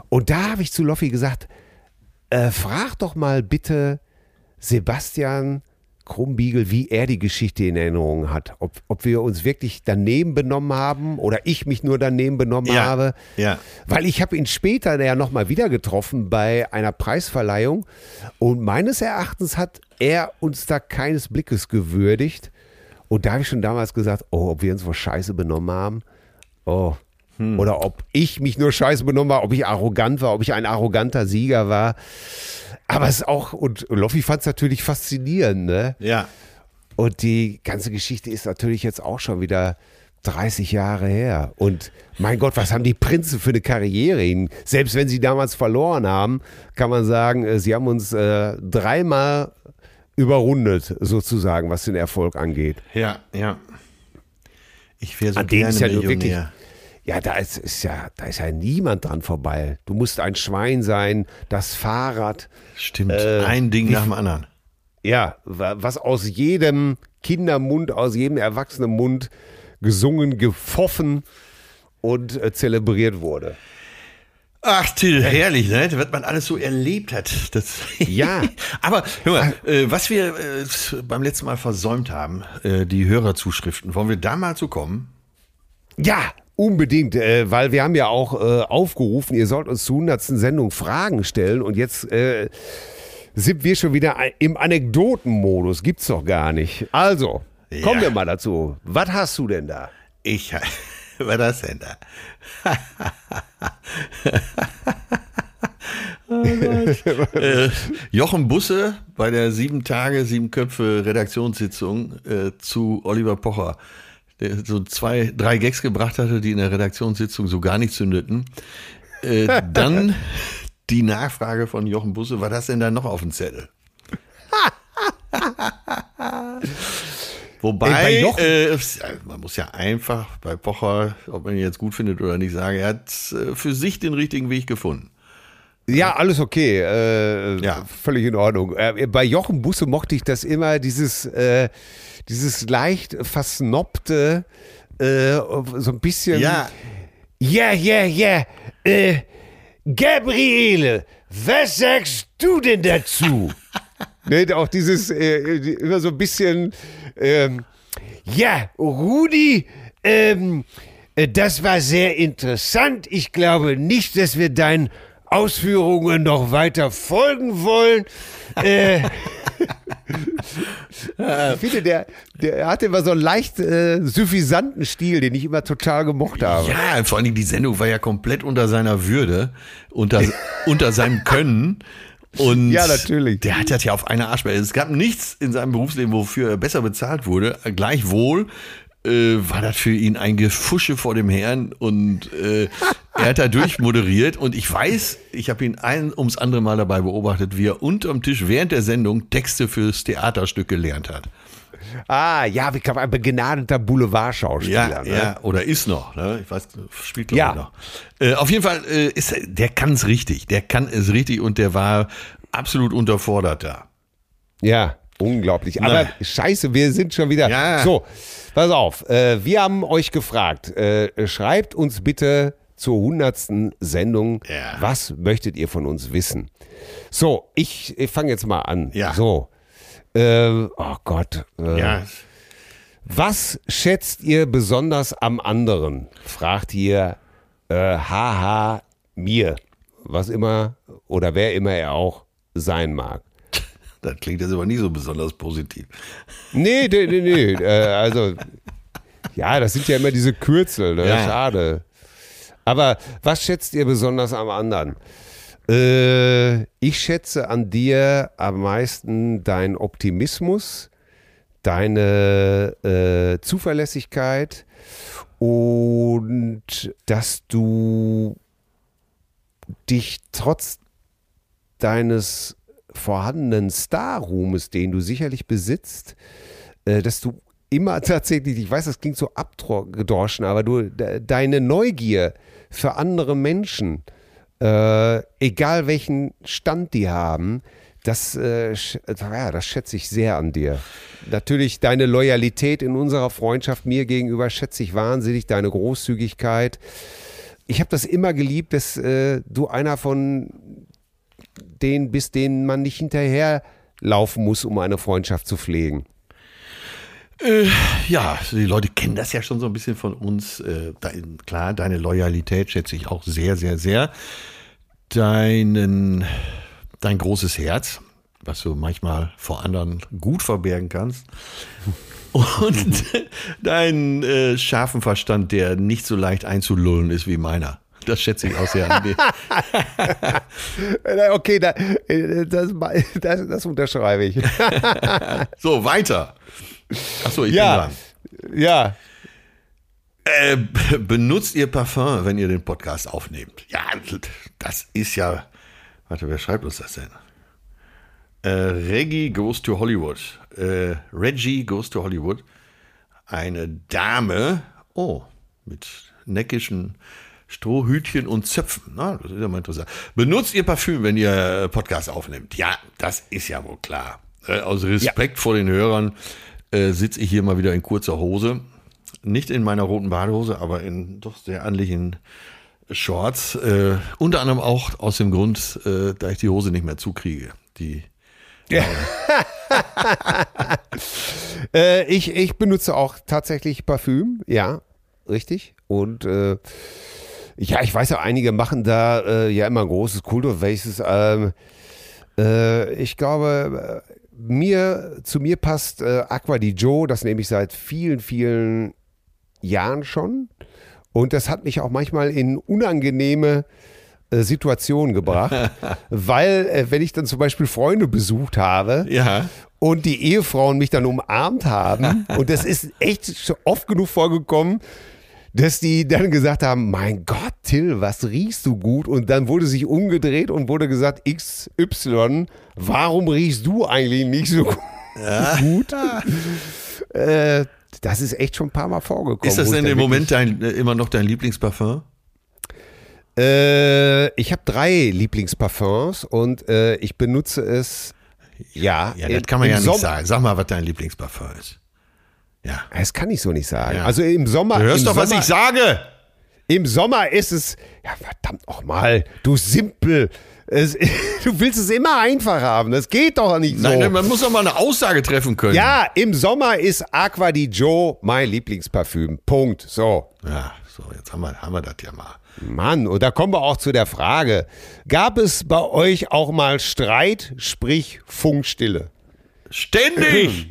Und da habe ich zu Loffi gesagt, frag doch mal bitte Sebastian Krumbiegel, wie er die Geschichte in Erinnerung hat. Ob wir uns wirklich daneben benommen haben oder ich mich nur daneben benommen habe. Ja. Weil ich habe ihn später ja nochmal wieder getroffen bei einer Preisverleihung und meines Erachtens hat er uns da keines Blickes gewürdigt. Und da habe ich schon damals gesagt, ob wir uns wohl scheiße benommen haben. Oder ob ich mich nur scheiße benommen habe, ob ich arrogant war, ob ich ein arroganter Sieger war. Aber es ist auch, und Loffi fand es natürlich faszinierend, ne? Ja. Und die ganze Geschichte ist natürlich jetzt auch schon wieder 30 Jahre her. Und mein Gott, was haben die Prinzen für eine Karriere hin? Selbst wenn sie damals verloren haben, kann man sagen, sie haben uns dreimal überrundet, sozusagen, was den Erfolg angeht. Ja. Ich wäre so An denen gerne ist ja nur Millionär. wirklich, ja, da ist ja niemand dran vorbei. Du musst ein Schwein sein, das Fahrrad. Stimmt, ein Ding nach dem anderen. Ja, was aus jedem Kindermund, aus jedem Erwachsenenmund gesungen, gepfiffen und zelebriert wurde. Ach, Till, herrlich, ne? Was man alles so erlebt hat. Ja. Aber hör mal, was wir beim letzten Mal versäumt haben, die Hörerzuschriften, wollen wir da mal zu kommen? Ja, unbedingt, weil wir haben ja auch aufgerufen, ihr sollt uns zur 100. Sendung Fragen stellen und jetzt sind wir schon wieder im Anekdotenmodus, gibt's doch gar nicht. Also, kommen wir mal dazu. Was hast du denn da? Was das denn da? Jochen Busse bei der 7 Tage, 7 Köpfe Redaktionssitzung zu Oliver Pocher, der so 2, 3 Gags gebracht hatte, die in der Redaktionssitzung so gar nicht zündeten. Dann die Nachfrage von Jochen Busse, war das denn da noch auf dem Zettel? Wobei, man muss ja einfach bei Pocher, ob man ihn jetzt gut findet oder nicht, sagen, er hat für sich den richtigen Weg gefunden. Ja, alles okay. Ja. Völlig in Ordnung. Bei Jochen Busse mochte ich das immer, dieses leicht versnobte, so ein bisschen. Ja. Gabriele, was sagst du denn dazu? Ne, auch dieses, immer so ein bisschen, Rudi, das war sehr interessant. Ich glaube nicht, dass wir deinen Ausführungen noch weiter folgen wollen. Ich finde, der hatte immer so einen leicht suffisanten Stil, den ich immer total gemocht habe. Ja, vor allen Dingen die Sendung war ja komplett unter seiner Würde, unter seinem Können. Und ja, natürlich. Der hat das ja auf eine Arschbälle. Es gab nichts in seinem Berufsleben, wofür er besser bezahlt wurde. Gleichwohl war das für ihn ein Gefusche vor dem Herrn und er hat da durchmoderiert und ich weiß, ich habe ihn ein ums andere Mal dabei beobachtet, wie er unterm Tisch während der Sendung Texte fürs Theaterstück gelernt hat. Ah, ja, ich glaube, ein begnadeter Boulevardschauspieler. Ja, ne? ja, oder ist noch, ne? Ich weiß, spielt glaube ich noch. Auf jeden Fall der kann es richtig, und der war absolut unterfordert da. Ja, unglaublich. Aber scheiße, wir sind schon wieder. Ja. So, pass auf. Wir haben euch gefragt, schreibt uns bitte zur 100. Sendung, was möchtet ihr von uns wissen? So, ich fange jetzt mal an. Ja. So, oh Gott. Ja. Was schätzt ihr besonders am anderen? Fragt ihr, haha, mir. Was immer oder wer immer er auch sein mag. Das klingt jetzt aber nicht so besonders positiv. Nee. Also, ja, das sind ja immer diese Kürzel, ne? Ja. Schade. Aber was schätzt ihr besonders am anderen? Ich schätze an dir am meisten deinen Optimismus, deine Zuverlässigkeit und dass du dich trotz deines vorhandenen Star-Ruhmes, den du sicherlich besitzt, dass du immer tatsächlich, ich weiß, das klingt so abgedroschen, aber du deine Neugier für andere Menschen, egal welchen Stand die haben, das schätze ich sehr an dir. Natürlich deine Loyalität in unserer Freundschaft mir gegenüber schätze ich wahnsinnig, deine Großzügigkeit, ich habe das immer geliebt, dass du einer von denen bist, denen man nicht hinterherlaufen muss, um eine Freundschaft zu pflegen. Ja, die Leute kennen das ja schon so ein bisschen von uns. Klar, deine Loyalität schätze ich auch sehr, sehr, sehr. Dein großes Herz, was du manchmal vor anderen gut verbergen kannst. Und deinen scharfen Verstand, der nicht so leicht einzulullen ist wie meiner. Das schätze ich auch sehr an dir. Okay, das unterschreibe ich. So, weiter. Achso, ich bin dran. Ja. Benutzt ihr Parfum, wenn ihr den Podcast aufnehmt? Ja, das ist ja... Warte, wer schreibt uns das denn? Reggie Goes to Hollywood. Reggie Goes to Hollywood. Eine Dame, mit neckischen Strohhütchen und Zöpfen. Na, das ist ja mal interessant. Benutzt ihr Parfüm, wenn ihr Podcast aufnehmt? Ja, das ist ja wohl klar. Aus Respekt vor den Hörern sitze ich hier mal wieder in kurzer Hose. Nicht in meiner roten Badehose, aber in doch sehr anlichen Shorts. Unter anderem auch aus dem Grund, da ich die Hose nicht mehr zukriege. Ich benutze auch tatsächlich Parfüm, ja, richtig. Und ich weiß ja, einige machen da ja immer ein großes Kult, welches ich glaube, zu mir passt Acqua di Gio, das nehme ich seit vielen, vielen Jahren schon. Und das hat mich auch manchmal in unangenehme Situationen gebracht, weil wenn ich dann zum Beispiel Freunde besucht habe und die Ehefrauen mich dann umarmt haben und das ist echt schon oft genug vorgekommen, dass die dann gesagt haben, mein Gott, Till, was riechst du gut? Und dann wurde sich umgedreht und wurde gesagt, XY, warum riechst du eigentlich nicht so gut? Das ist echt schon ein paar Mal vorgekommen. Ist das denn im Moment immer noch dein Lieblingsparfum? Ich habe 3 Lieblingsparfums und ich benutze es, Ja, das kann man ja nicht sagen. Sag mal, was dein Lieblingsparfum ist. Ja. Das kann ich so nicht sagen. Ja. Also im Sommer. Du hörst doch, was ich sage. Im Sommer ist es, ja verdammt nochmal, du Simpel. Du willst es immer einfach haben. Das geht doch nicht so. Nein, man muss doch mal eine Aussage treffen können. Ja, im Sommer ist Acqua di Gio mein Lieblingsparfüm. Punkt. So. Ja, so, jetzt haben wir das ja mal. Mann, und da kommen wir auch zu der Frage. Gab es bei euch auch mal Streit, sprich Funkstille? Ständig!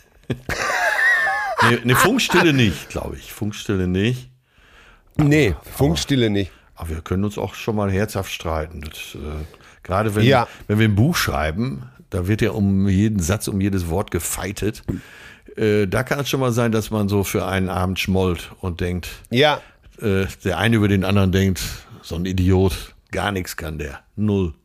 Nee, Funkstille nicht, glaube ich. Funkstille nicht. Nee, Funkstille nicht. Aber wir können uns auch schon mal herzhaft streiten. Gerade wenn wir ein Buch schreiben, da wird ja um jeden Satz, um jedes Wort gefeitet. Da kann es schon mal sein, dass man so für einen Abend schmollt und denkt, der eine über den anderen denkt, so ein Idiot, gar nichts kann der, 0.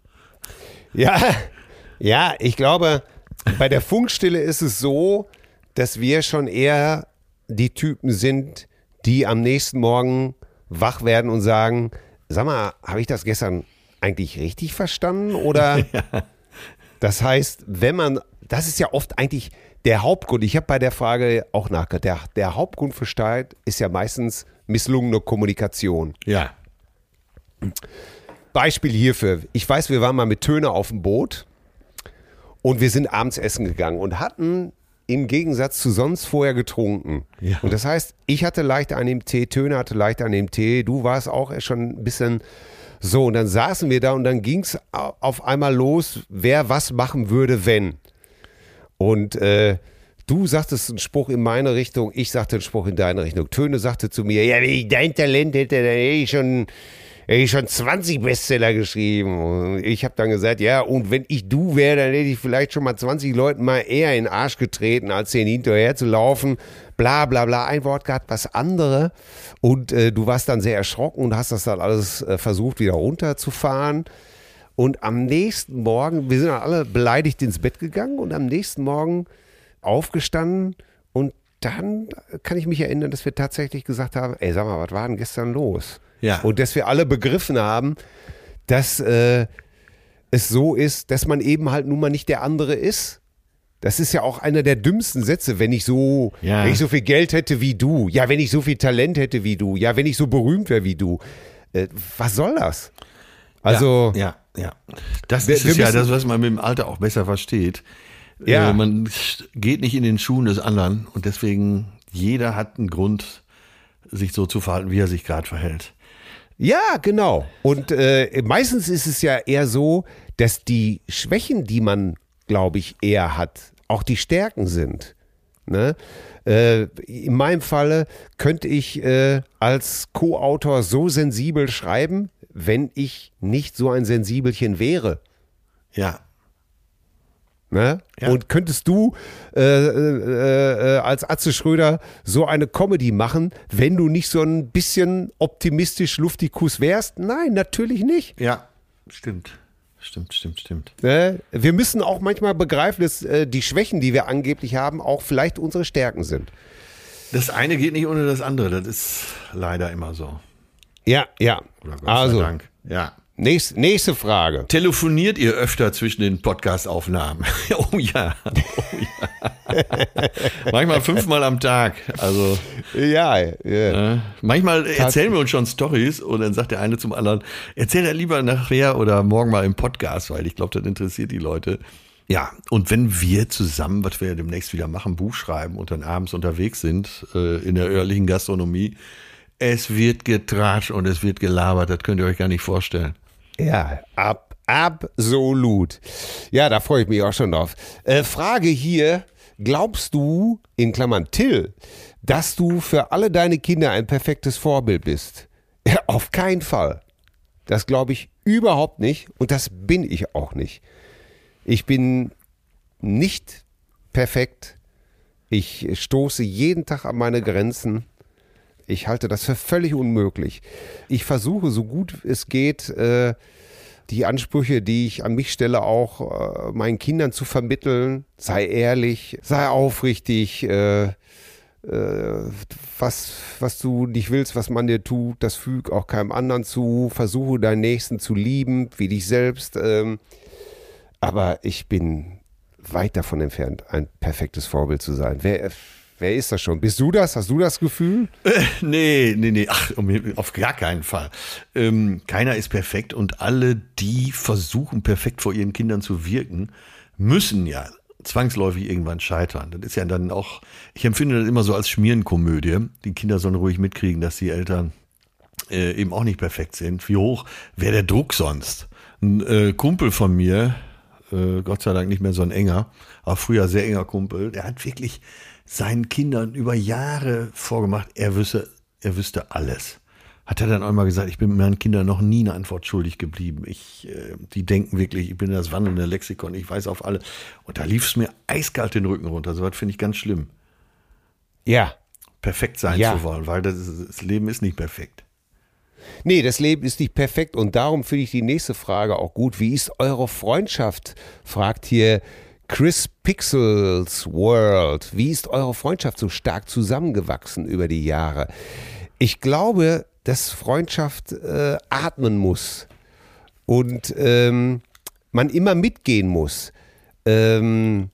Ja, ich glaube, bei der Funkstille ist es so, dass wir schon eher die Typen sind, die am nächsten Morgen wach werden und sagen, sag mal, habe ich das gestern eigentlich richtig verstanden? Oder das heißt, das ist ja oft eigentlich der Hauptgrund, ich habe bei der Frage auch nachgedacht, der Hauptgrund für Streit ist ja meistens misslungene Kommunikation. Ja. Beispiel hierfür, ich weiß, wir waren mal mit Töne auf dem Boot und wir sind abends essen gegangen und hatten im Gegensatz zu sonst vorher getrunken. Ja. Und das heißt, ich hatte leicht an dem Tee, Töne hatte leicht an dem Tee, du warst auch schon ein bisschen so. Und dann saßen wir da und dann ging es auf einmal los, wer was machen würde, wenn. Und du sagtest einen Spruch in meine Richtung, ich sagte einen Spruch in deine Richtung. Töne sagte zu mir, ja, wenn ich dein Talent hätte, dann hätte ich schon 20 Bestseller geschrieben. Und ich habe dann gesagt, ja, und wenn ich du wäre, dann hätte ich vielleicht schon mal 20 Leuten mal eher in den Arsch getreten, als denen hinterher zu laufen. Bla bla bla, ein Wort gehabt, was andere. Und du warst dann sehr erschrocken und hast das dann alles versucht, wieder runterzufahren. Und am nächsten Morgen, wir sind dann alle beleidigt ins Bett gegangen und am nächsten Morgen aufgestanden und dann kann ich mich erinnern, dass wir tatsächlich gesagt haben, ey, sag mal, was war denn gestern los? Ja. Und dass wir alle begriffen haben, dass es so ist, dass man eben halt nun mal nicht der andere ist. Das ist ja auch einer der dümmsten Sätze, wenn ich so viel Geld hätte wie du, ja, wenn ich so viel Talent hätte wie du, ja, wenn ich so berühmt wäre wie du. Was soll das? Also ja. Das ist es ja, das, was man mit dem Alter auch besser versteht. Ja. Man geht nicht in den Schuhen des anderen und deswegen jeder hat einen Grund, sich so zu verhalten, wie er sich gerade verhält. Ja, genau. Und meistens ist es ja eher so, dass die Schwächen, die man, glaube ich, eher hat, auch die Stärken sind. Ne? In meinem Falle könnte ich als Co-Autor so sensibel schreiben, wenn ich nicht so ein Sensibelchen wäre. Ja. Ne? Ja. Und könntest du als Atze Schröder so eine Comedy machen, wenn du nicht so ein bisschen optimistisch Luftikus wärst? Nein, natürlich nicht. Ja, stimmt. Ne? Wir müssen auch manchmal begreifen, dass die Schwächen, die wir angeblich haben, auch vielleicht unsere Stärken sind. Das eine geht nicht ohne das andere, das ist leider immer so. Ja. Oder Gott sei Dank. Ja. Nächste Frage. Telefoniert ihr öfter zwischen den Podcast-Aufnahmen? Oh ja. Manchmal 5-mal am Tag. Also manchmal erzählen wir uns schon Storys und dann sagt der eine zum anderen, erzähl ja lieber nachher oder morgen mal im Podcast, weil ich glaube, das interessiert die Leute. Ja, und wenn wir zusammen, was wir ja demnächst wieder machen, Buch schreiben und dann abends unterwegs sind in der örtlichen Gastronomie, es wird getratscht und es wird gelabert, das könnt ihr euch gar nicht vorstellen. Ja, absolut. Ja, da freue ich mich auch schon drauf. Frage hier, glaubst du, in Klammern Till, dass du für alle deine Kinder ein perfektes Vorbild bist? Ja, auf keinen Fall. Das glaube ich überhaupt nicht und das bin ich auch nicht. Ich bin nicht perfekt. Ich stoße jeden Tag an meine Grenzen. Ich halte das für völlig unmöglich. Ich versuche, so gut es geht, die Ansprüche, die ich an mich stelle, auch meinen Kindern zu vermitteln. Sei ehrlich, sei aufrichtig. Was du nicht willst, was man dir tut, das füg auch keinem anderen zu. Versuche deinen Nächsten zu lieben, wie dich selbst. Aber ich bin weit davon entfernt, ein perfektes Vorbild zu sein. Wer ist das schon? Bist du das? Hast du das Gefühl? Nee. Ach, auf gar keinen Fall. Keiner ist perfekt und alle, die versuchen, perfekt vor ihren Kindern zu wirken, müssen ja zwangsläufig irgendwann scheitern. Das ist ja dann auch, ich empfinde das immer so als Schmierenkomödie. Die Kinder sollen ruhig mitkriegen, dass die Eltern eben auch nicht perfekt sind. Wie hoch wäre der Druck sonst? Ein Kumpel von mir, Gott sei Dank nicht mehr so ein enger, aber früher sehr enger Kumpel, der hat wirklich seinen Kindern über Jahre vorgemacht, er wüsste alles. Hat er dann auch mal gesagt, ich bin meinen Kindern noch nie eine Antwort schuldig geblieben. Die denken wirklich, ich bin das wandelnde Lexikon, ich weiß auf alle. Und da lief es mir eiskalt den Rücken runter. So was finde ich ganz schlimm. Ja. Perfekt sein zu wollen, weil das Leben ist nicht perfekt. Nee, das Leben ist nicht perfekt und darum finde ich die nächste Frage auch gut. Wie ist eure Freundschaft? Fragt hier Chris Pixels World. Wie ist eure Freundschaft so stark zusammengewachsen über die Jahre? Ich glaube, dass Freundschaft atmen muss und man immer mitgehen muss. Man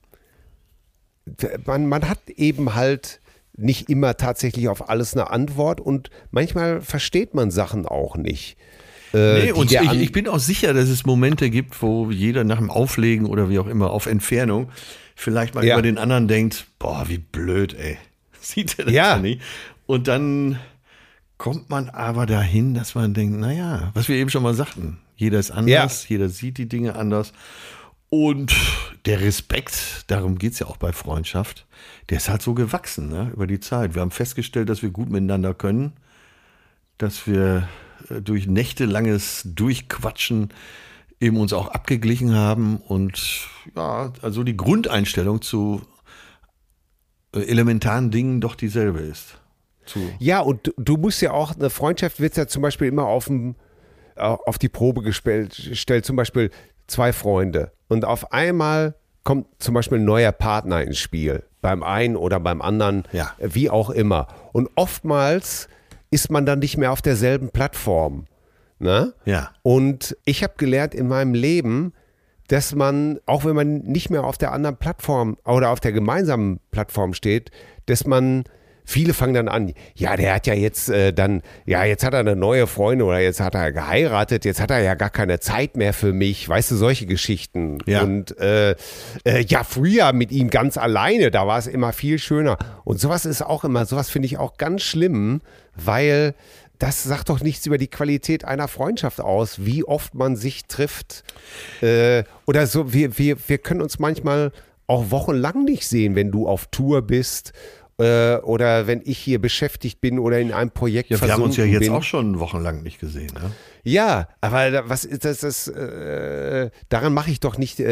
hat eben halt nicht immer tatsächlich auf alles eine Antwort und manchmal versteht man Sachen auch nicht. Nee, und ich bin auch sicher, dass es Momente gibt, wo jeder nach dem Auflegen oder wie auch immer auf Entfernung vielleicht mal über den anderen denkt, boah, wie blöd, ey. Sieht er das ja nicht? Und dann kommt man aber dahin, dass man denkt, naja, was wir eben schon mal sagten, jeder ist anders, jeder sieht die Dinge anders. Und der Respekt, darum geht es ja auch bei Freundschaft, der ist halt so gewachsen, ne, über die Zeit. Wir haben festgestellt, dass wir gut miteinander können, dass wir durch nächtelanges Durchquatschen eben uns auch abgeglichen haben und ja, also die Grundeinstellung zu elementaren Dingen doch dieselbe ist. Ja, und du musst ja auch, eine Freundschaft wird ja zum Beispiel immer auf die Probe gestellt, zum Beispiel 2 Freunde und auf einmal kommt zum Beispiel ein neuer Partner ins Spiel, beim einen oder beim anderen, wie auch immer. Und oftmals ist man dann nicht mehr auf derselben Plattform. Ne? Ja. Und ich habe gelernt in meinem Leben, dass man, auch wenn man nicht mehr auf der anderen Plattform oder auf der gemeinsamen Plattform steht, dass man viele fangen dann an, ja, der hat ja jetzt jetzt hat er eine neue Freundin oder jetzt hat er geheiratet, jetzt hat er ja gar keine Zeit mehr für mich, weißt du, solche Geschichten. Ja. Und früher mit ihm ganz alleine, da war es immer viel schöner. Und sowas finde ich auch ganz schlimm, weil das sagt doch nichts über die Qualität einer Freundschaft aus, wie oft man sich trifft. Oder so, wir können uns manchmal auch wochenlang nicht sehen, wenn du auf Tour bist oder wenn ich hier beschäftigt bin oder in einem Projekt Ja, wir haben uns ja versunken jetzt bin. auch schon wochenlang nicht gesehen. Ne? Ja, aber was ist das? Daran mache ich doch nicht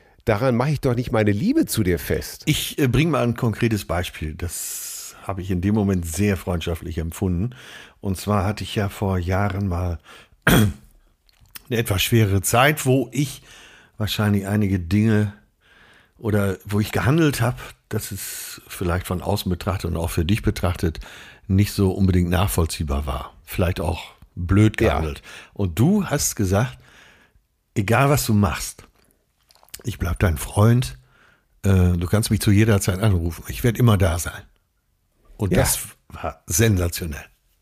meine Liebe zu dir fest. Ich bringe mal ein konkretes Beispiel. Das habe ich in dem Moment sehr freundschaftlich empfunden. Und zwar hatte ich ja vor Jahren mal eine etwas schwere Zeit, wo ich wahrscheinlich einige Dinge oder wo ich gehandelt habe, das ist vielleicht von außen betrachtet und auch für dich betrachtet nicht so unbedingt nachvollziehbar war. Vielleicht auch blöd gehandelt. Ja. Und du hast gesagt, egal was du machst, ich bleib dein Freund, du kannst mich zu jeder Zeit anrufen, ich werde immer da sein. Und das war sensationell.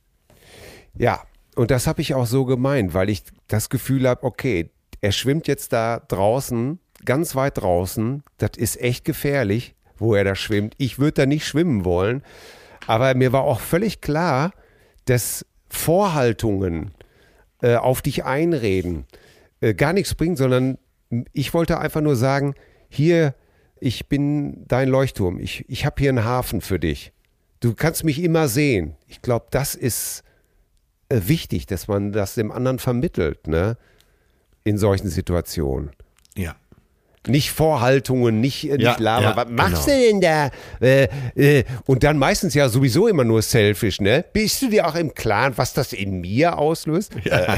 Ja, und das habe ich auch so gemeint, weil ich das Gefühl habe, okay, er schwimmt jetzt da draußen, ganz weit draußen, das ist echt gefährlich, wo er da schwimmt. Ich würde da nicht schwimmen wollen, aber mir war auch völlig klar, dass Vorhaltungen auf dich einreden gar nichts bringen, sondern ich wollte einfach nur sagen, hier, ich bin dein Leuchtturm, ich habe hier einen Hafen für dich. Du kannst mich immer sehen. Ich glaube, das ist wichtig, dass man das dem anderen vermittelt, ne? In solchen Situationen. Ja. Nicht Vorhaltungen, nicht labern. Ja, was machst du denn da? Und dann meistens ja sowieso immer nur selfish, ne? Bist du dir auch im Klaren, was das in mir auslöst? Ja.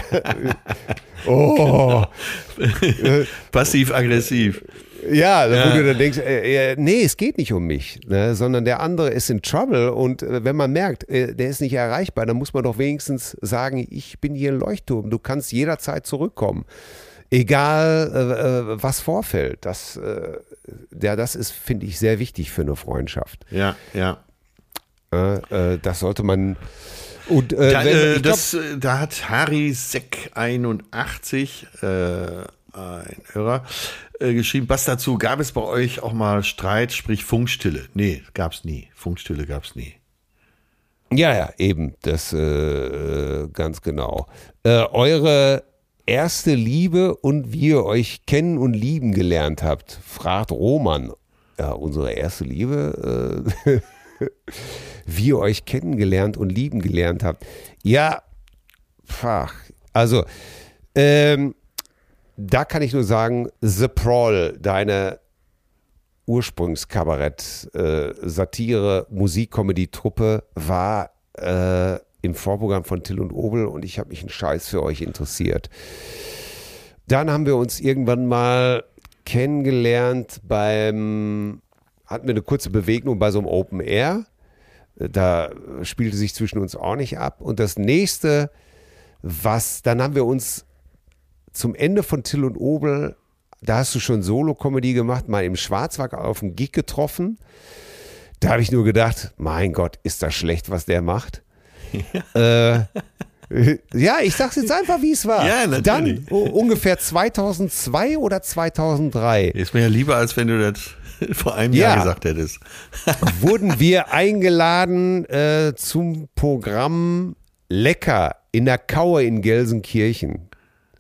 Passiv-aggressiv. Ja, wo du dann denkst, nee, es geht nicht um mich, ne? Sondern der andere ist in Trouble und wenn man merkt, der ist nicht erreichbar, dann muss man doch wenigstens sagen, ich bin hier ein Leuchtturm, du kannst jederzeit zurückkommen. Egal, was vorfällt. Das ist, finde ich, sehr wichtig für eine Freundschaft. Ja. Das sollte man. Und, da hat Harry Seck 81, ein Hörer, geschrieben, was dazu, gab es bei euch auch mal Streit, sprich Funkstille? Nee, gab's nie. Funkstille gab's nie. Ja, eben, das ganz genau. Eure erste Liebe und wie ihr euch kennen und lieben gelernt habt, fragt Roman. Ja, unsere erste Liebe, wie ihr euch kennengelernt und lieben gelernt habt. Ja, also, da kann ich nur sagen, The Prowl, deine Ursprungskabarett, Satire, Musik-Comedy-Truppe war im Vorprogramm von Till und Obel und ich habe mich einen Scheiß für euch interessiert. Dann haben wir uns irgendwann mal kennengelernt hatten wir eine kurze Begegnung bei so einem Open Air. Da spielte sich zwischen uns auch nicht ab. Und das nächste, dann haben wir uns zum Ende von Till und Obel, da hast du schon Solo-Comedy gemacht, mal im Schwarzwald auf dem Gig getroffen. Da habe ich nur gedacht, mein Gott, ist das schlecht, was der macht. Ja, ich sag's jetzt einfach, wie es war. Ja, natürlich. Dann ungefähr 2002 oder 2003. Ist mir ja lieber, als wenn du das vor einem Jahr gesagt hättest. Wurden wir eingeladen zum Programm Lecker in der Kaue in Gelsenkirchen.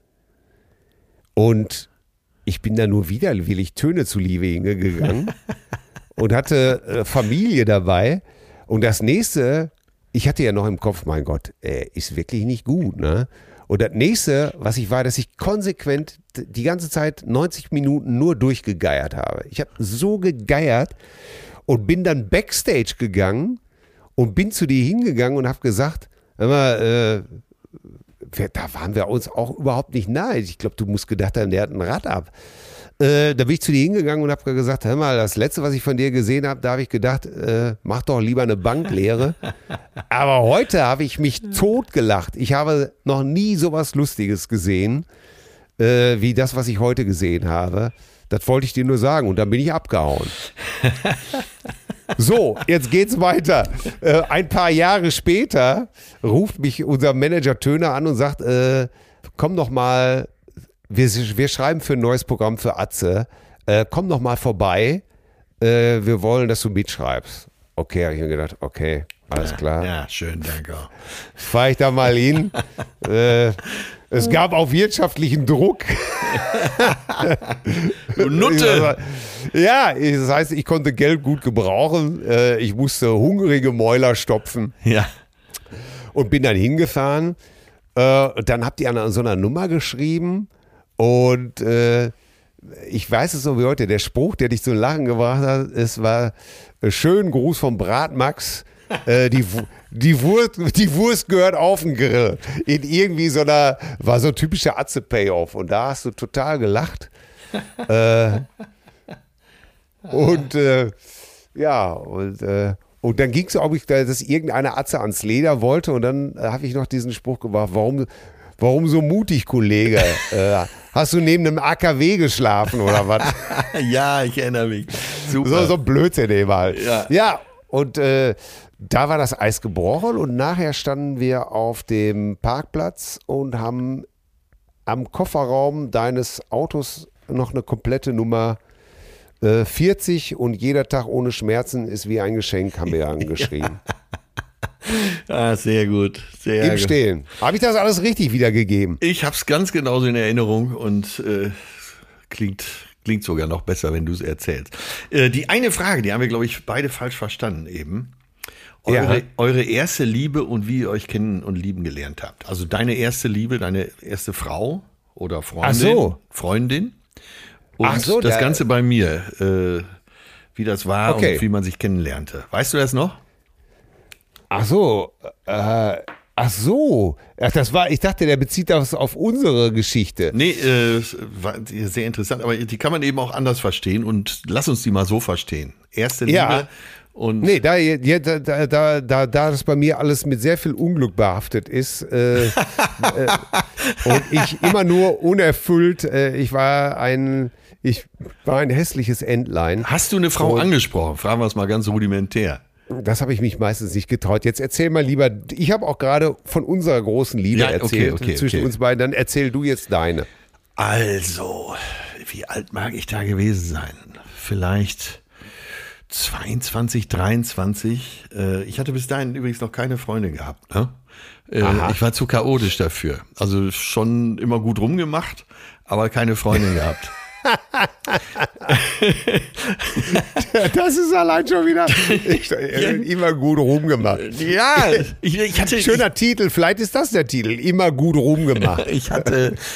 Und ich bin da nur widerwillig Töne zuliebe hingegangen und hatte Familie dabei. Und das nächste, ich hatte ja noch im Kopf, mein Gott, ist wirklich nicht gut, ne? Und das nächste, was ich war, dass ich konsequent die ganze Zeit 90 Minuten nur durchgegeiert habe. Ich habe so gegeiert und bin dann Backstage gegangen und bin zu dir hingegangen und habe gesagt, hör mal, da waren wir uns auch überhaupt nicht nahe. Ich glaube, du musst gedacht haben, der hat ein Rad ab. Da bin ich zu dir hingegangen und habe gesagt, hör mal, das Letzte, was ich von dir gesehen habe, da habe ich gedacht, mach doch lieber eine Banklehre. Aber heute habe ich mich totgelacht. Ich habe noch nie sowas Lustiges gesehen, wie das, was ich heute gesehen habe. Das wollte ich dir nur sagen und dann bin ich abgehauen. So, jetzt geht's weiter. Ein paar Jahre später ruft mich unser Manager Töner an und sagt, komm noch mal, wir schreiben für ein neues Programm für Atze, komm noch mal vorbei, wir wollen, dass du mitschreibst. Okay, habe ich mir gedacht, okay, alles klar. Ja, schön, danke. Fahre ich da mal hin. Es gab auch wirtschaftlichen Druck. Du Nutte! Ja, das heißt, ich konnte Geld gut gebrauchen. Ich musste hungrige Mäuler stopfen. Ja. Und bin dann hingefahren. Dann habt ihr an so einer Nummer geschrieben. Und ich weiß es so wie heute. Der Spruch, der dich zum Lachen gebracht hat, es war schönen Gruß vom Bratmax. Die Wurst gehört auf den Grill. In irgendwie so einer, war so ein typischer Atze-Payoff. Und da hast du total gelacht. Und dann ging es auch, dass irgendeine Atze ans Leder wollte. Und dann habe ich noch diesen Spruch gemacht, warum so mutig, Kollege? Hast du neben einem AKW geschlafen oder was? Ja, ich erinnere mich. Super. So Blödsinn eben halt. Ja. Und da war das Eis gebrochen und nachher standen wir auf dem Parkplatz und haben am Kofferraum deines Autos noch eine komplette Nummer 40 und jeder Tag ohne Schmerzen ist wie ein Geschenk, haben wir angeschrieben. Ah, sehr gut. Im Stehen. Habe ich das alles richtig wiedergegeben? Ich habe es ganz genauso in Erinnerung und klingt sogar noch besser, wenn du es erzählst. Die eine Frage, die haben wir, glaube ich, beide falsch verstanden eben. Eure erste Liebe und wie ihr euch kennen und lieben gelernt habt. Also deine erste Liebe, deine erste Frau oder Freundin. Ach so. Freundin. Und Ach so, das Ganze bei mir, wie das war und wie man sich kennenlernte. Weißt du das noch? Ach so. Das war, ich dachte, der bezieht das auf unsere Geschichte. Nee, war sehr interessant, aber die kann man eben auch anders verstehen und lass uns die mal so verstehen. Erste Liebe. Und nee, da das bei mir alles mit sehr viel Unglück behaftet ist und ich immer nur unerfüllt, ich war ein hässliches Entlein. Hast du eine Frau angesprochen? Fragen wir es mal ganz rudimentär. Das habe ich mich meistens nicht getraut. Jetzt erzähl mal lieber, ich habe auch gerade von unserer großen Liebe erzählt zwischen uns beiden, dann erzähl du jetzt deine. Also, wie alt mag ich da gewesen sein? Vielleicht 22, 23. Ich hatte bis dahin übrigens noch keine Freundin gehabt. Ne? Ich war zu chaotisch dafür. Also schon immer gut rumgemacht, aber keine Freundin gehabt. Das ist allein schon wieder immer gut rumgemacht. Ja, ich hatte... Schöner Titel, vielleicht ist das der Titel, immer gut rumgemacht. Ich war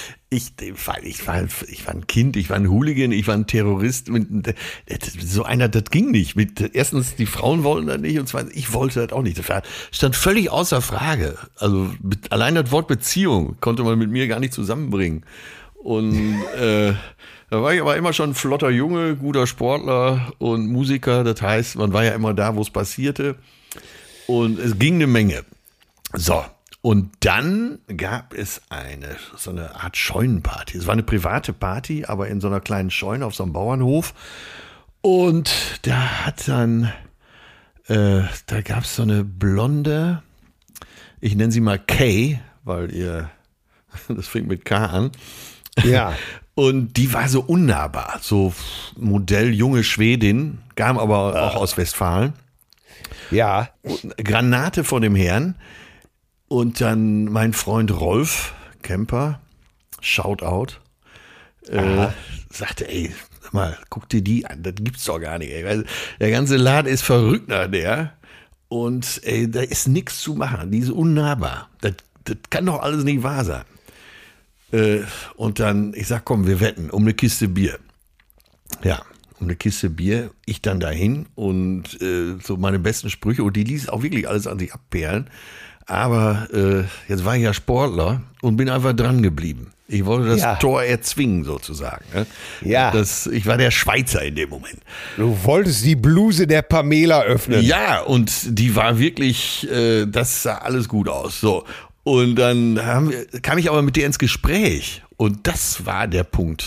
ein Kind, ich war ein Hooligan, ich war ein Terrorist. So einer, das ging nicht. Erstens, die Frauen wollten das nicht und zweitens, ich wollte das auch nicht. Das stand völlig außer Frage. Also allein das Wort Beziehung konnte man mit mir gar nicht zusammenbringen. Und da war ich aber immer schon ein flotter Junge, guter Sportler und Musiker. Das heißt, man war ja immer da, wo es passierte. Und es ging eine Menge. So. Und dann gab es so eine Art Scheunenparty. Es war eine private Party, aber in so einer kleinen Scheune auf so einem Bauernhof. Und da hat dann, da gab es so eine blonde, ich nenne sie mal Kay, weil das fängt mit K an. Ja. Und die war so unnahbar, so Modell junge Schwedin, kam aber auch aus Westfalen. Ja. Granate von dem Herrn. Und dann mein Freund Rolf Kemper, Shoutout, sagte, ey, sag mal, guck dir die an, das gibt's doch gar nicht. Ey. Weil der ganze Laden ist verrückt nach der. Und ey, da ist nichts zu machen, die ist unnahbar. Das kann doch alles nicht wahr sein. Und dann, ich sag, komm, wir wetten um eine Kiste Bier. Ja, um eine Kiste Bier, ich dann dahin und so meine besten Sprüche, und die ließ auch wirklich alles an sich abperlen. Aber jetzt war ich ja Sportler und bin einfach dran geblieben. Ich wollte das Tor erzwingen sozusagen. Ne? Ja. Ich war der Schweizer in dem Moment. Du wolltest die Bluse der Pamela öffnen. Ja, und die war wirklich, das sah alles gut aus. So. Und dann kam ich aber mit der ins Gespräch. Und das war der Punkt,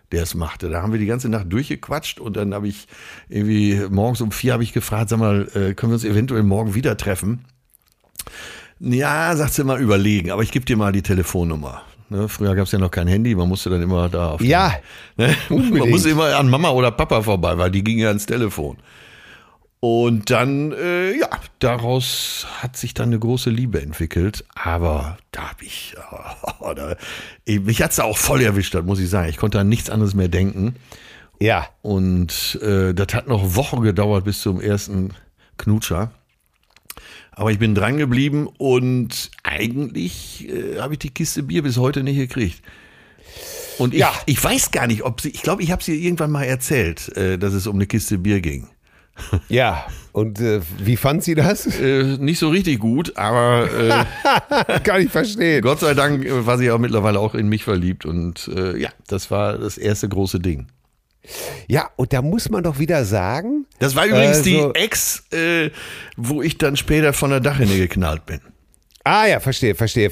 der es machte. Da haben wir die ganze Nacht durchgequatscht und dann habe ich irgendwie morgens um 4 habe ich gefragt, sag mal, können wir uns eventuell morgen wieder treffen? Ja, sagt sie, mal überlegen, aber ich gebe dir mal die Telefonnummer. Ne, früher gab es ja noch kein Handy, man musste dann immer da auf man musste immer an Mama oder Papa vorbei, weil die gingen ja ans Telefon. Und dann, daraus hat sich dann eine große Liebe entwickelt. Aber da habe ich, mich hat's da auch voll erwischt, das muss ich sagen. Ich konnte an nichts anderes mehr denken. Ja. Und das hat noch Wochen gedauert bis zum ersten Knutscher. Aber ich bin dran geblieben und eigentlich habe ich die Kiste Bier bis heute nicht gekriegt. Und ich weiß gar nicht, ich glaube, ich habe es ihr irgendwann mal erzählt, dass es um eine Kiste Bier ging. Ja, und wie fand sie das? Nicht so richtig gut, aber kann ich verstehen. Gott sei Dank war sie auch mittlerweile auch in mich verliebt und das war das erste große Ding. Ja, und da muss man doch wieder sagen. Das war übrigens die Ex, wo ich dann später von der Dachrinne geknallt bin. Ah ja, verstehe.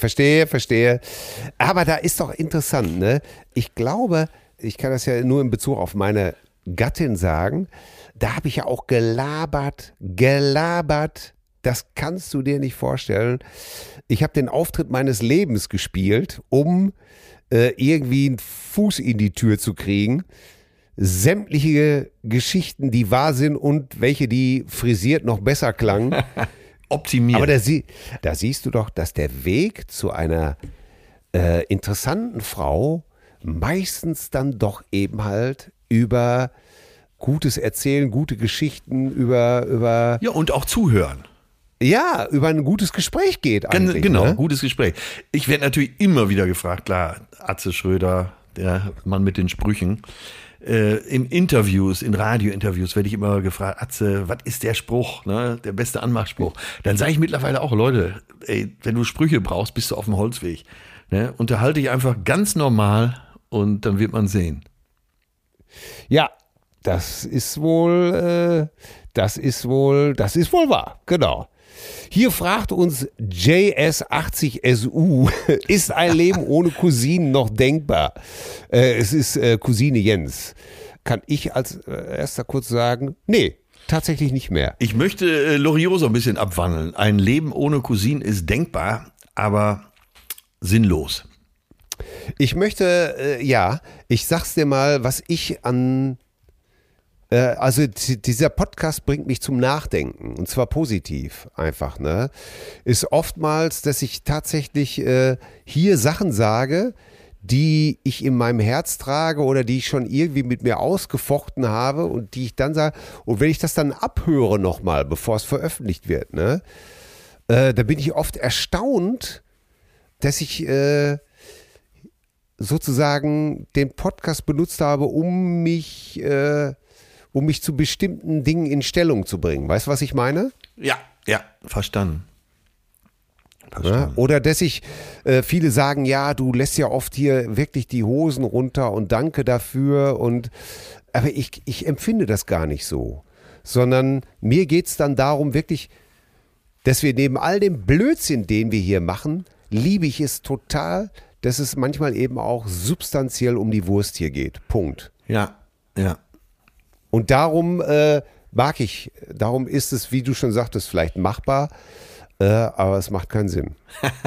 Aber da ist doch interessant, ne? Ich glaube, ich kann das ja nur in Bezug auf meine Gattin sagen, da habe ich ja auch gelabert. Das kannst du dir nicht vorstellen. Ich habe den Auftritt meines Lebens gespielt, um irgendwie einen Fuß in die Tür zu kriegen. Sämtliche Geschichten, die wahr sind und welche, die frisiert noch besser klangen. Optimiert. Aber da siehst du doch, dass der Weg zu einer interessanten Frau meistens dann doch eben halt über gutes Erzählen, gute Geschichten, über ja, und auch zuhören. Ja, über ein gutes Gespräch geht eigentlich. Genau, ne? Gutes Gespräch. Ich werde natürlich immer wieder gefragt, klar, Atze Schröder, der Mann mit den Sprüchen. In Interviews, in Radiointerviews werde ich immer gefragt, Atze, was ist der Spruch, ne? Der beste Anmachspruch? Dann sage ich mittlerweile auch, Leute, ey, wenn du Sprüche brauchst, bist du auf dem Holzweg. Ne? Unterhalte dich einfach ganz normal und dann wird man sehen. Ja, das ist wohl wahr, genau. Hier fragt uns JS80SU, ist ein Leben ohne Cousinen noch denkbar? Es ist Cousine Jens. Kann ich als erster kurz sagen, nee, tatsächlich nicht mehr. Ich möchte Loriot so ein bisschen abwandeln. Ein Leben ohne Cousinen ist denkbar, aber sinnlos. Ich möchte, ich sag's dir mal, was ich an also dieser Podcast bringt mich zum Nachdenken und zwar positiv einfach, ne? Ist oftmals, dass ich tatsächlich hier Sachen sage, die ich in meinem Herz trage oder die ich schon irgendwie mit mir ausgefochten habe und die ich dann sage, und wenn ich das dann abhöre nochmal, bevor es veröffentlicht wird, ne? Da bin ich oft erstaunt, dass ich sozusagen den Podcast benutzt habe, um mich zu bestimmten Dingen in Stellung zu bringen. Weißt du, was ich meine? Ja, verstanden. Ja, oder dass viele sagen, ja, du lässt ja oft hier wirklich die Hosen runter und danke dafür. Aber ich empfinde das gar nicht so. Sondern mir geht es dann darum wirklich, dass wir neben all dem Blödsinn, den wir hier machen, liebe ich es total, dass es manchmal eben auch substanziell um die Wurst hier geht. Punkt. Ja. Und darum darum ist es, wie du schon sagtest, vielleicht machbar, aber es macht keinen Sinn.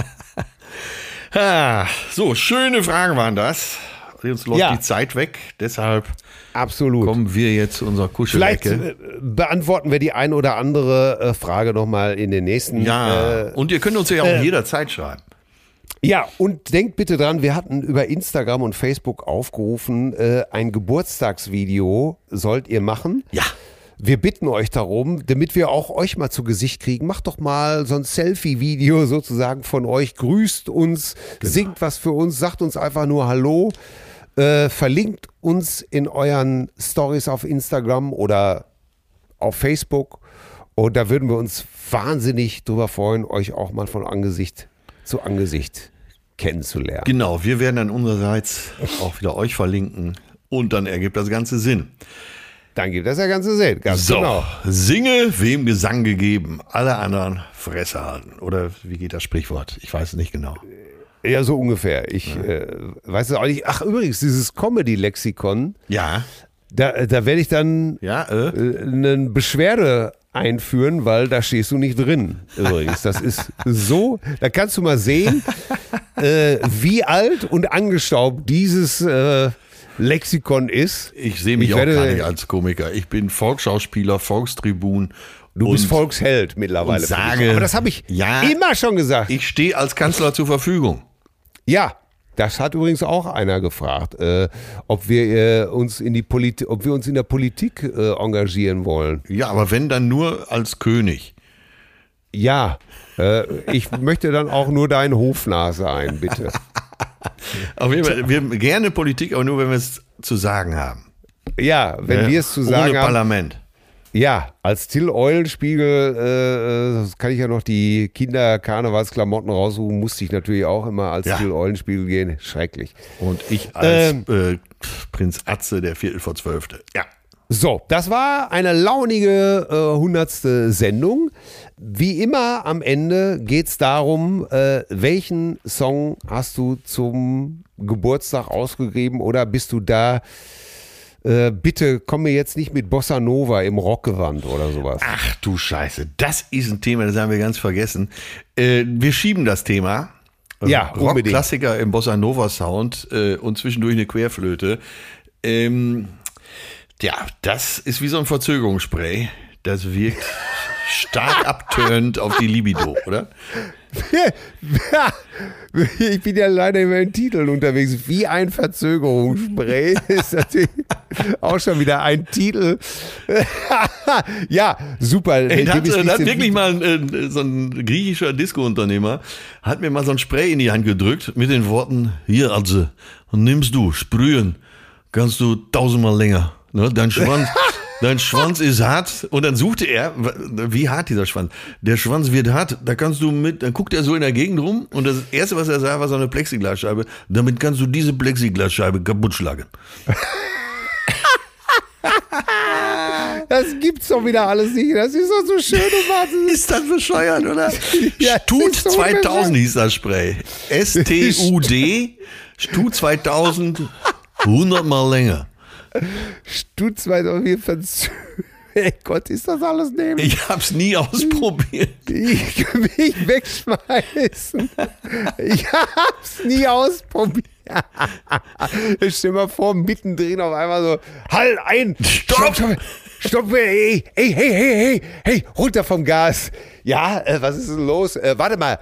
So, schöne Fragen waren das. Uns läuft die Zeit weg, deshalb kommen wir jetzt zu unserer Kuschelecke. Vielleicht beantworten wir die ein oder andere Frage nochmal in den nächsten. Ja, und ihr könnt uns ja auch jederzeit schreiben. Ja, und denkt bitte dran, wir hatten über Instagram und Facebook aufgerufen, ein Geburtstagsvideo sollt ihr machen. Ja. Wir bitten euch darum, damit wir auch euch mal zu Gesicht kriegen, macht doch mal so ein Selfie-Video sozusagen von euch, grüßt uns, singt was für uns, sagt uns einfach nur Hallo, verlinkt uns in euren Stories auf Instagram oder auf Facebook und da würden wir uns wahnsinnig drüber freuen, euch auch mal von Angesicht zu Angesicht kennenzulernen. Genau, wir werden dann unsererseits auch wieder euch verlinken und dann ergibt das Ganze Sinn. Dann gibt das ja ganze Sinn, ganz genau. Singe, wem Gesang gegeben, alle anderen Fresse halten. Oder wie geht das Sprichwort? Ich weiß es nicht genau. Ja, so ungefähr. Ich weiß es auch nicht. Ach, übrigens, dieses Comedy-Lexikon, Ja. da werde ich dann eine Beschwerde einführen, weil da stehst du nicht drin. Übrigens, das ist so, da kannst du mal sehen, wie alt und angestaubt dieses Lexikon ist. Ich sehe mich auch gar nicht als Komiker. Ich bin Volksschauspieler, Volkstribun. Du bist Volksheld mittlerweile. Und sage, aber das habe ich immer schon gesagt. Ich stehe als Kanzler zur Verfügung. Ja, das hat übrigens auch einer gefragt, ob wir uns in der Politik engagieren wollen. Ja, aber wenn dann nur als König. Ja, ich möchte dann auch nur dein Hofnase sein, bitte. Auf jeden Fall, wir haben gerne Politik, aber nur wenn wir es zu sagen haben. Ja, wenn wir es zu sagen ohne haben. Parlament. Ja, als Till Eulenspiegel kann ich ja noch die Kinder-Karnevalsklamotten raussuchen, musste ich natürlich auch immer als Till Eulenspiegel gehen. Schrecklich. Und ich als Prinz Atze, der 11:45. Ja. So, das war eine launige 100. Sendung. Wie immer am Ende geht es darum, welchen Song hast du zum Geburtstag ausgegeben oder bist du da? Bitte komm mir jetzt nicht mit Bossa Nova im Rockgewand oder sowas. Ach du Scheiße, das ist ein Thema, das haben wir ganz vergessen. Wir schieben das Thema. Ja, unbedingt. Rockklassiker im Bossa Nova Sound und zwischendurch eine Querflöte. Das ist wie so ein Verzögerungsspray. Das wirkt stark abtörend auf die Libido, oder? Ich bin ja leider über den Titeln unterwegs. Wie ein Verzögerungsspray ist natürlich auch schon wieder ein Titel. Ja, super. Ey, hat wirklich mal so ein griechischer Disco-Unternehmer hat mir mal so ein Spray in die Hand gedrückt mit den Worten: Hier, Atze, nimmst du, sprühen, kannst du 1000-mal länger. Ne, dein Schwanz ist hart. Und dann suchte er, wie hart dieser Schwanz. Der Schwanz wird hart, da kannst du dann guckt er so in der Gegend rum und das Erste, was er sah, war so eine Plexiglasscheibe. Damit kannst du diese Plexiglasscheibe kaputt schlagen. Das gibt's doch wieder alles nicht. Das ist doch so schön und wahnsinnig. Ist das bescheuert, oder? Ja, Stud so 2000 hieß das Spray. STUD, Stud 2000, 100-mal länger. Stud 2000, ey Gott, ist das alles nämlich? Ich hab's nie ausprobiert. Ich will mich wegschmeißen. Ich hab's nie ausprobiert. Ich stell mal vor, mittendrin auf einmal so, halt ein, stopp, hey, runter vom Gas. Ja, was ist denn los? Warte mal.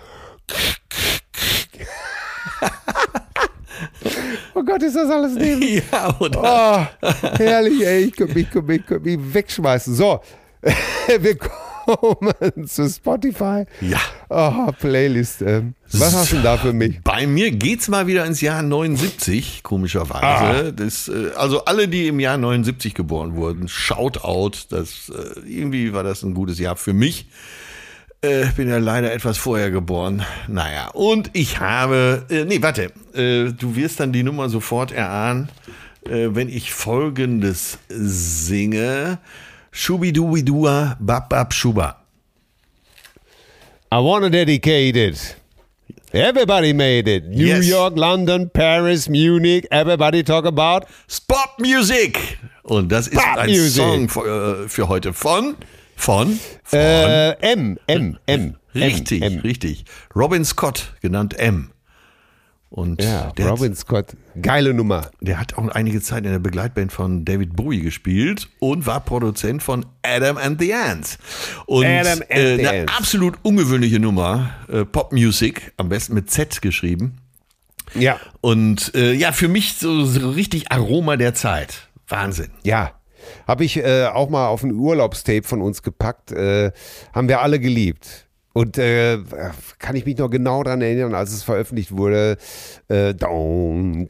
Oh Gott, ist das alles neben? Ja, oder? Oh, herrlich, ey, ich könnte mich wegschmeißen. So, wir kommen zu Spotify. Ja. Oh, Playlist. Was hast du denn da für mich? Bei mir geht's mal wieder ins Jahr 79, komischerweise. Also alle, die im Jahr 79 geboren wurden, Shoutout. Irgendwie war das ein gutes Jahr für mich. Ich bin ja leider etwas vorher geboren. Naja, und ich habe, du wirst dann die Nummer sofort erahnen, wenn ich Folgendes singe. Schubidubidua, bab schuba. I wanna dedicate it. Everybody made it. New York, London, Paris, Munich, everybody talk about Spot Music. Und das ist ein Song für heute von M. Richtig. Robin Scott, genannt M. Und ja, Robin Scott, geile Nummer. Der hat auch einige Zeit in der Begleitband von David Bowie gespielt und war Produzent von Adam and the Ants. Und eine absolut ungewöhnliche Nummer, Pop Music, am besten mit Z geschrieben. Ja. Und für mich so richtig Aroma der Zeit. Wahnsinn. Ja. Habe ich auch mal auf ein Urlaubstape von uns gepackt. Haben wir alle geliebt. Und kann ich mich noch genau daran erinnern, als es veröffentlicht wurde. Down,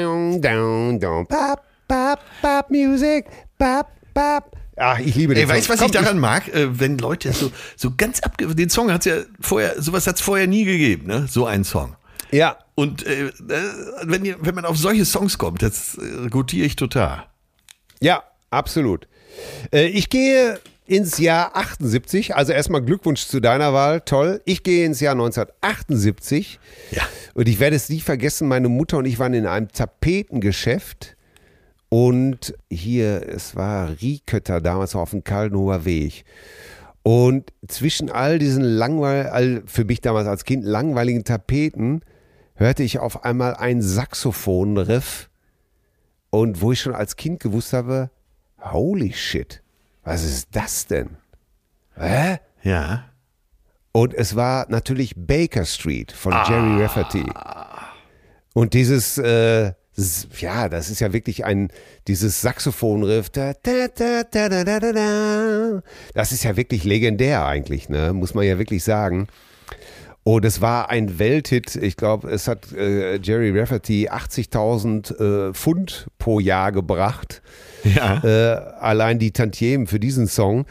pop, Music, pop. Ach, ich liebe den Song. Weißt du, was ich daran mag? Wenn Leute so ganz den Song hat's ja sowas hat's vorher nie gegeben, ne? So einen Song. Ja. Und wenn man auf solche Songs kommt, das gutiere ich total. Ja, absolut. Ich gehe ins Jahr 78, also erstmal Glückwunsch zu deiner Wahl, toll. Ich gehe ins Jahr 1978 Und ich werde es nie vergessen, meine Mutter und ich waren in einem Tapetengeschäft und hier, es war Riekötter, damals auf dem Kaldenhofer Weg. Und zwischen all diesen für mich damals als Kind langweiligen Tapeten hörte ich auf einmal einen Saxophonriff und wo ich schon als Kind gewusst habe, holy shit, was ist das denn? Hä? Ja. Und es war natürlich Baker Street von Jerry Rafferty. Und dieses, das ist ja wirklich dieses Saxophonriff, das ist ja wirklich legendär eigentlich, ne? Muss man ja wirklich sagen. Und es war ein Welthit. Ich glaube, es hat Jerry Rafferty 80.000 Pfund pro Jahr gebracht. Ja. Allein die Tantiemen für diesen Song.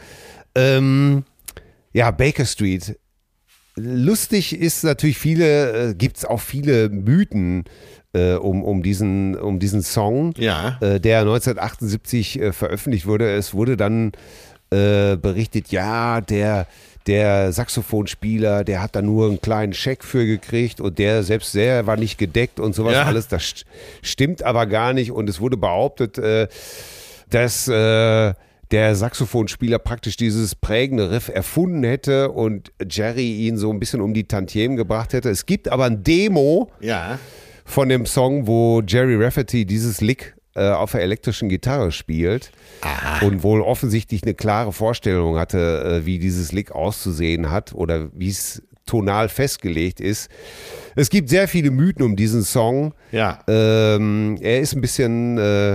Baker Street. Lustig ist natürlich gibt es auch viele Mythen um diesen Song, Ja. Der 1978 veröffentlicht wurde. Es wurde dann berichtet, ja, der Saxophonspieler, der hat da nur einen kleinen Scheck für gekriegt und der war nicht gedeckt und sowas alles. Das stimmt aber gar nicht. Und es wurde behauptet, dass der Saxophonspieler praktisch dieses prägende Riff erfunden hätte und Jerry ihn so ein bisschen um die Tantiemen gebracht hätte. Es gibt aber ein Demo von dem Song, wo Jerry Rafferty dieses Lick auf der elektrischen Gitarre spielt. Aha. Und wohl offensichtlich eine klare Vorstellung hatte, wie dieses Lick auszusehen hat oder wie es tonal festgelegt ist. Es gibt sehr viele Mythen um diesen Song. Ja. Er ist ein bisschen,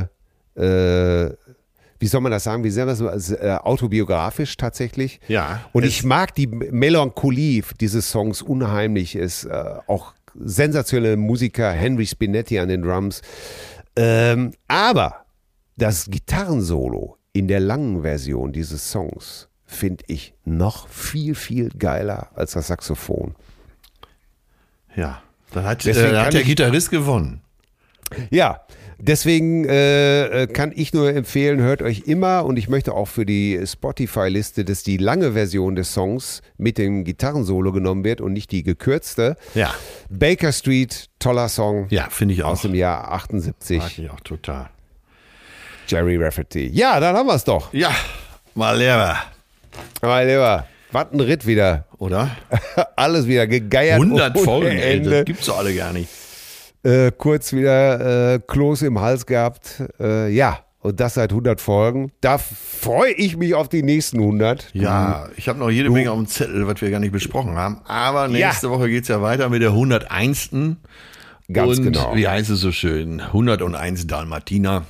wie soll man das sagen, autobiografisch tatsächlich. Ja. Und ich mag die Melancholie dieses Songs unheimlich. Ist auch sensationelle Musiker, Henry Spinetti an den Drums. Aber das Gitarrensolo in der langen Version dieses Songs finde ich noch viel, viel geiler als das Saxophon. Ja, dann hat der Gitarrist gewonnen. Ja, deswegen kann ich nur empfehlen, hört euch immer, und ich möchte auch für die Spotify-Liste, dass die lange Version des Songs mit dem Gitarrensolo genommen wird und nicht die gekürzte. Ja. Baker Street, toller Song. Ja, finde ich auch. Aus dem Jahr 78. Mag ich auch total. Jerry Rafferty. Ja, dann haben wir es doch. Ja, mal lieber. Mal lieber. Was ein Ritt wieder. Oder? Alles wieder gegeiert. 100 Folgen, ey, das gibt's doch alle gar nicht. Kurz wieder Kloß im Hals gehabt. Und das seit 100 Folgen. Da freue ich mich auf die nächsten 100. Ja, ich habe noch jede Menge auf dem Zettel, was wir gar nicht besprochen haben. Aber nächste Woche geht's ja weiter mit der 101. Ganz und genau. Wie heißt es so schön? 101 Dalmatiner.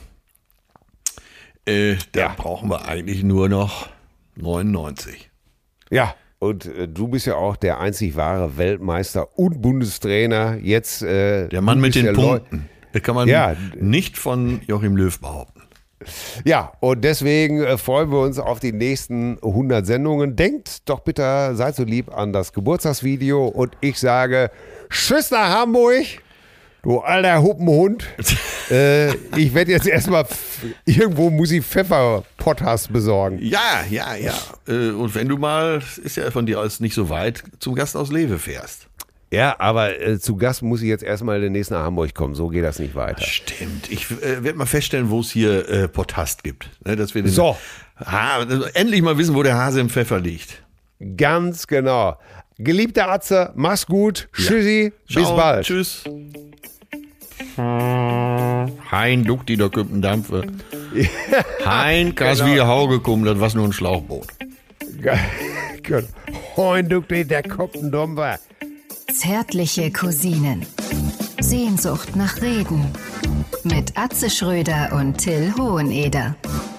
Da brauchen wir eigentlich nur noch 99. Ja, und du bist ja auch der einzig wahre Weltmeister und Bundestrainer. Jetzt der Mann mit den Punkten. Das kann man nicht von Joachim Löw behaupten. Ja, und deswegen freuen wir uns auf die nächsten 100 Sendungen. Denkt doch bitte, seid so lieb an das Geburtstagsvideo. Und ich sage Tschüss nach Hamburg, du alter Huppenhund. Ich werde jetzt erstmal irgendwo muss ich Pfefferpotthast besorgen. Ja. Und wenn du mal, ist ja von dir aus nicht so weit, zum Gast aus Lewe fährst. Ja, aber zu Gast muss ich jetzt erstmal demnächst nach Hamburg kommen. So geht das nicht weiter. Stimmt. Ich werde mal feststellen, wo es hier Potthast gibt. Ne, dass wir endlich mal wissen, wo der Hase im Pfeffer liegt. Ganz genau. Geliebter Atze, mach's gut. Tschüssi. Bis bald. Tschüss. Hein Dukti, da kommt ein Dampfe. Hein Kaswi Hauge kommt, das war nur ein Schlauchboot. Hein Dukti, der kommt ein Dampfer. Zärtliche Cousinen. Sehnsucht nach Reden. Mit Atze Schröder und Till Hoheneder.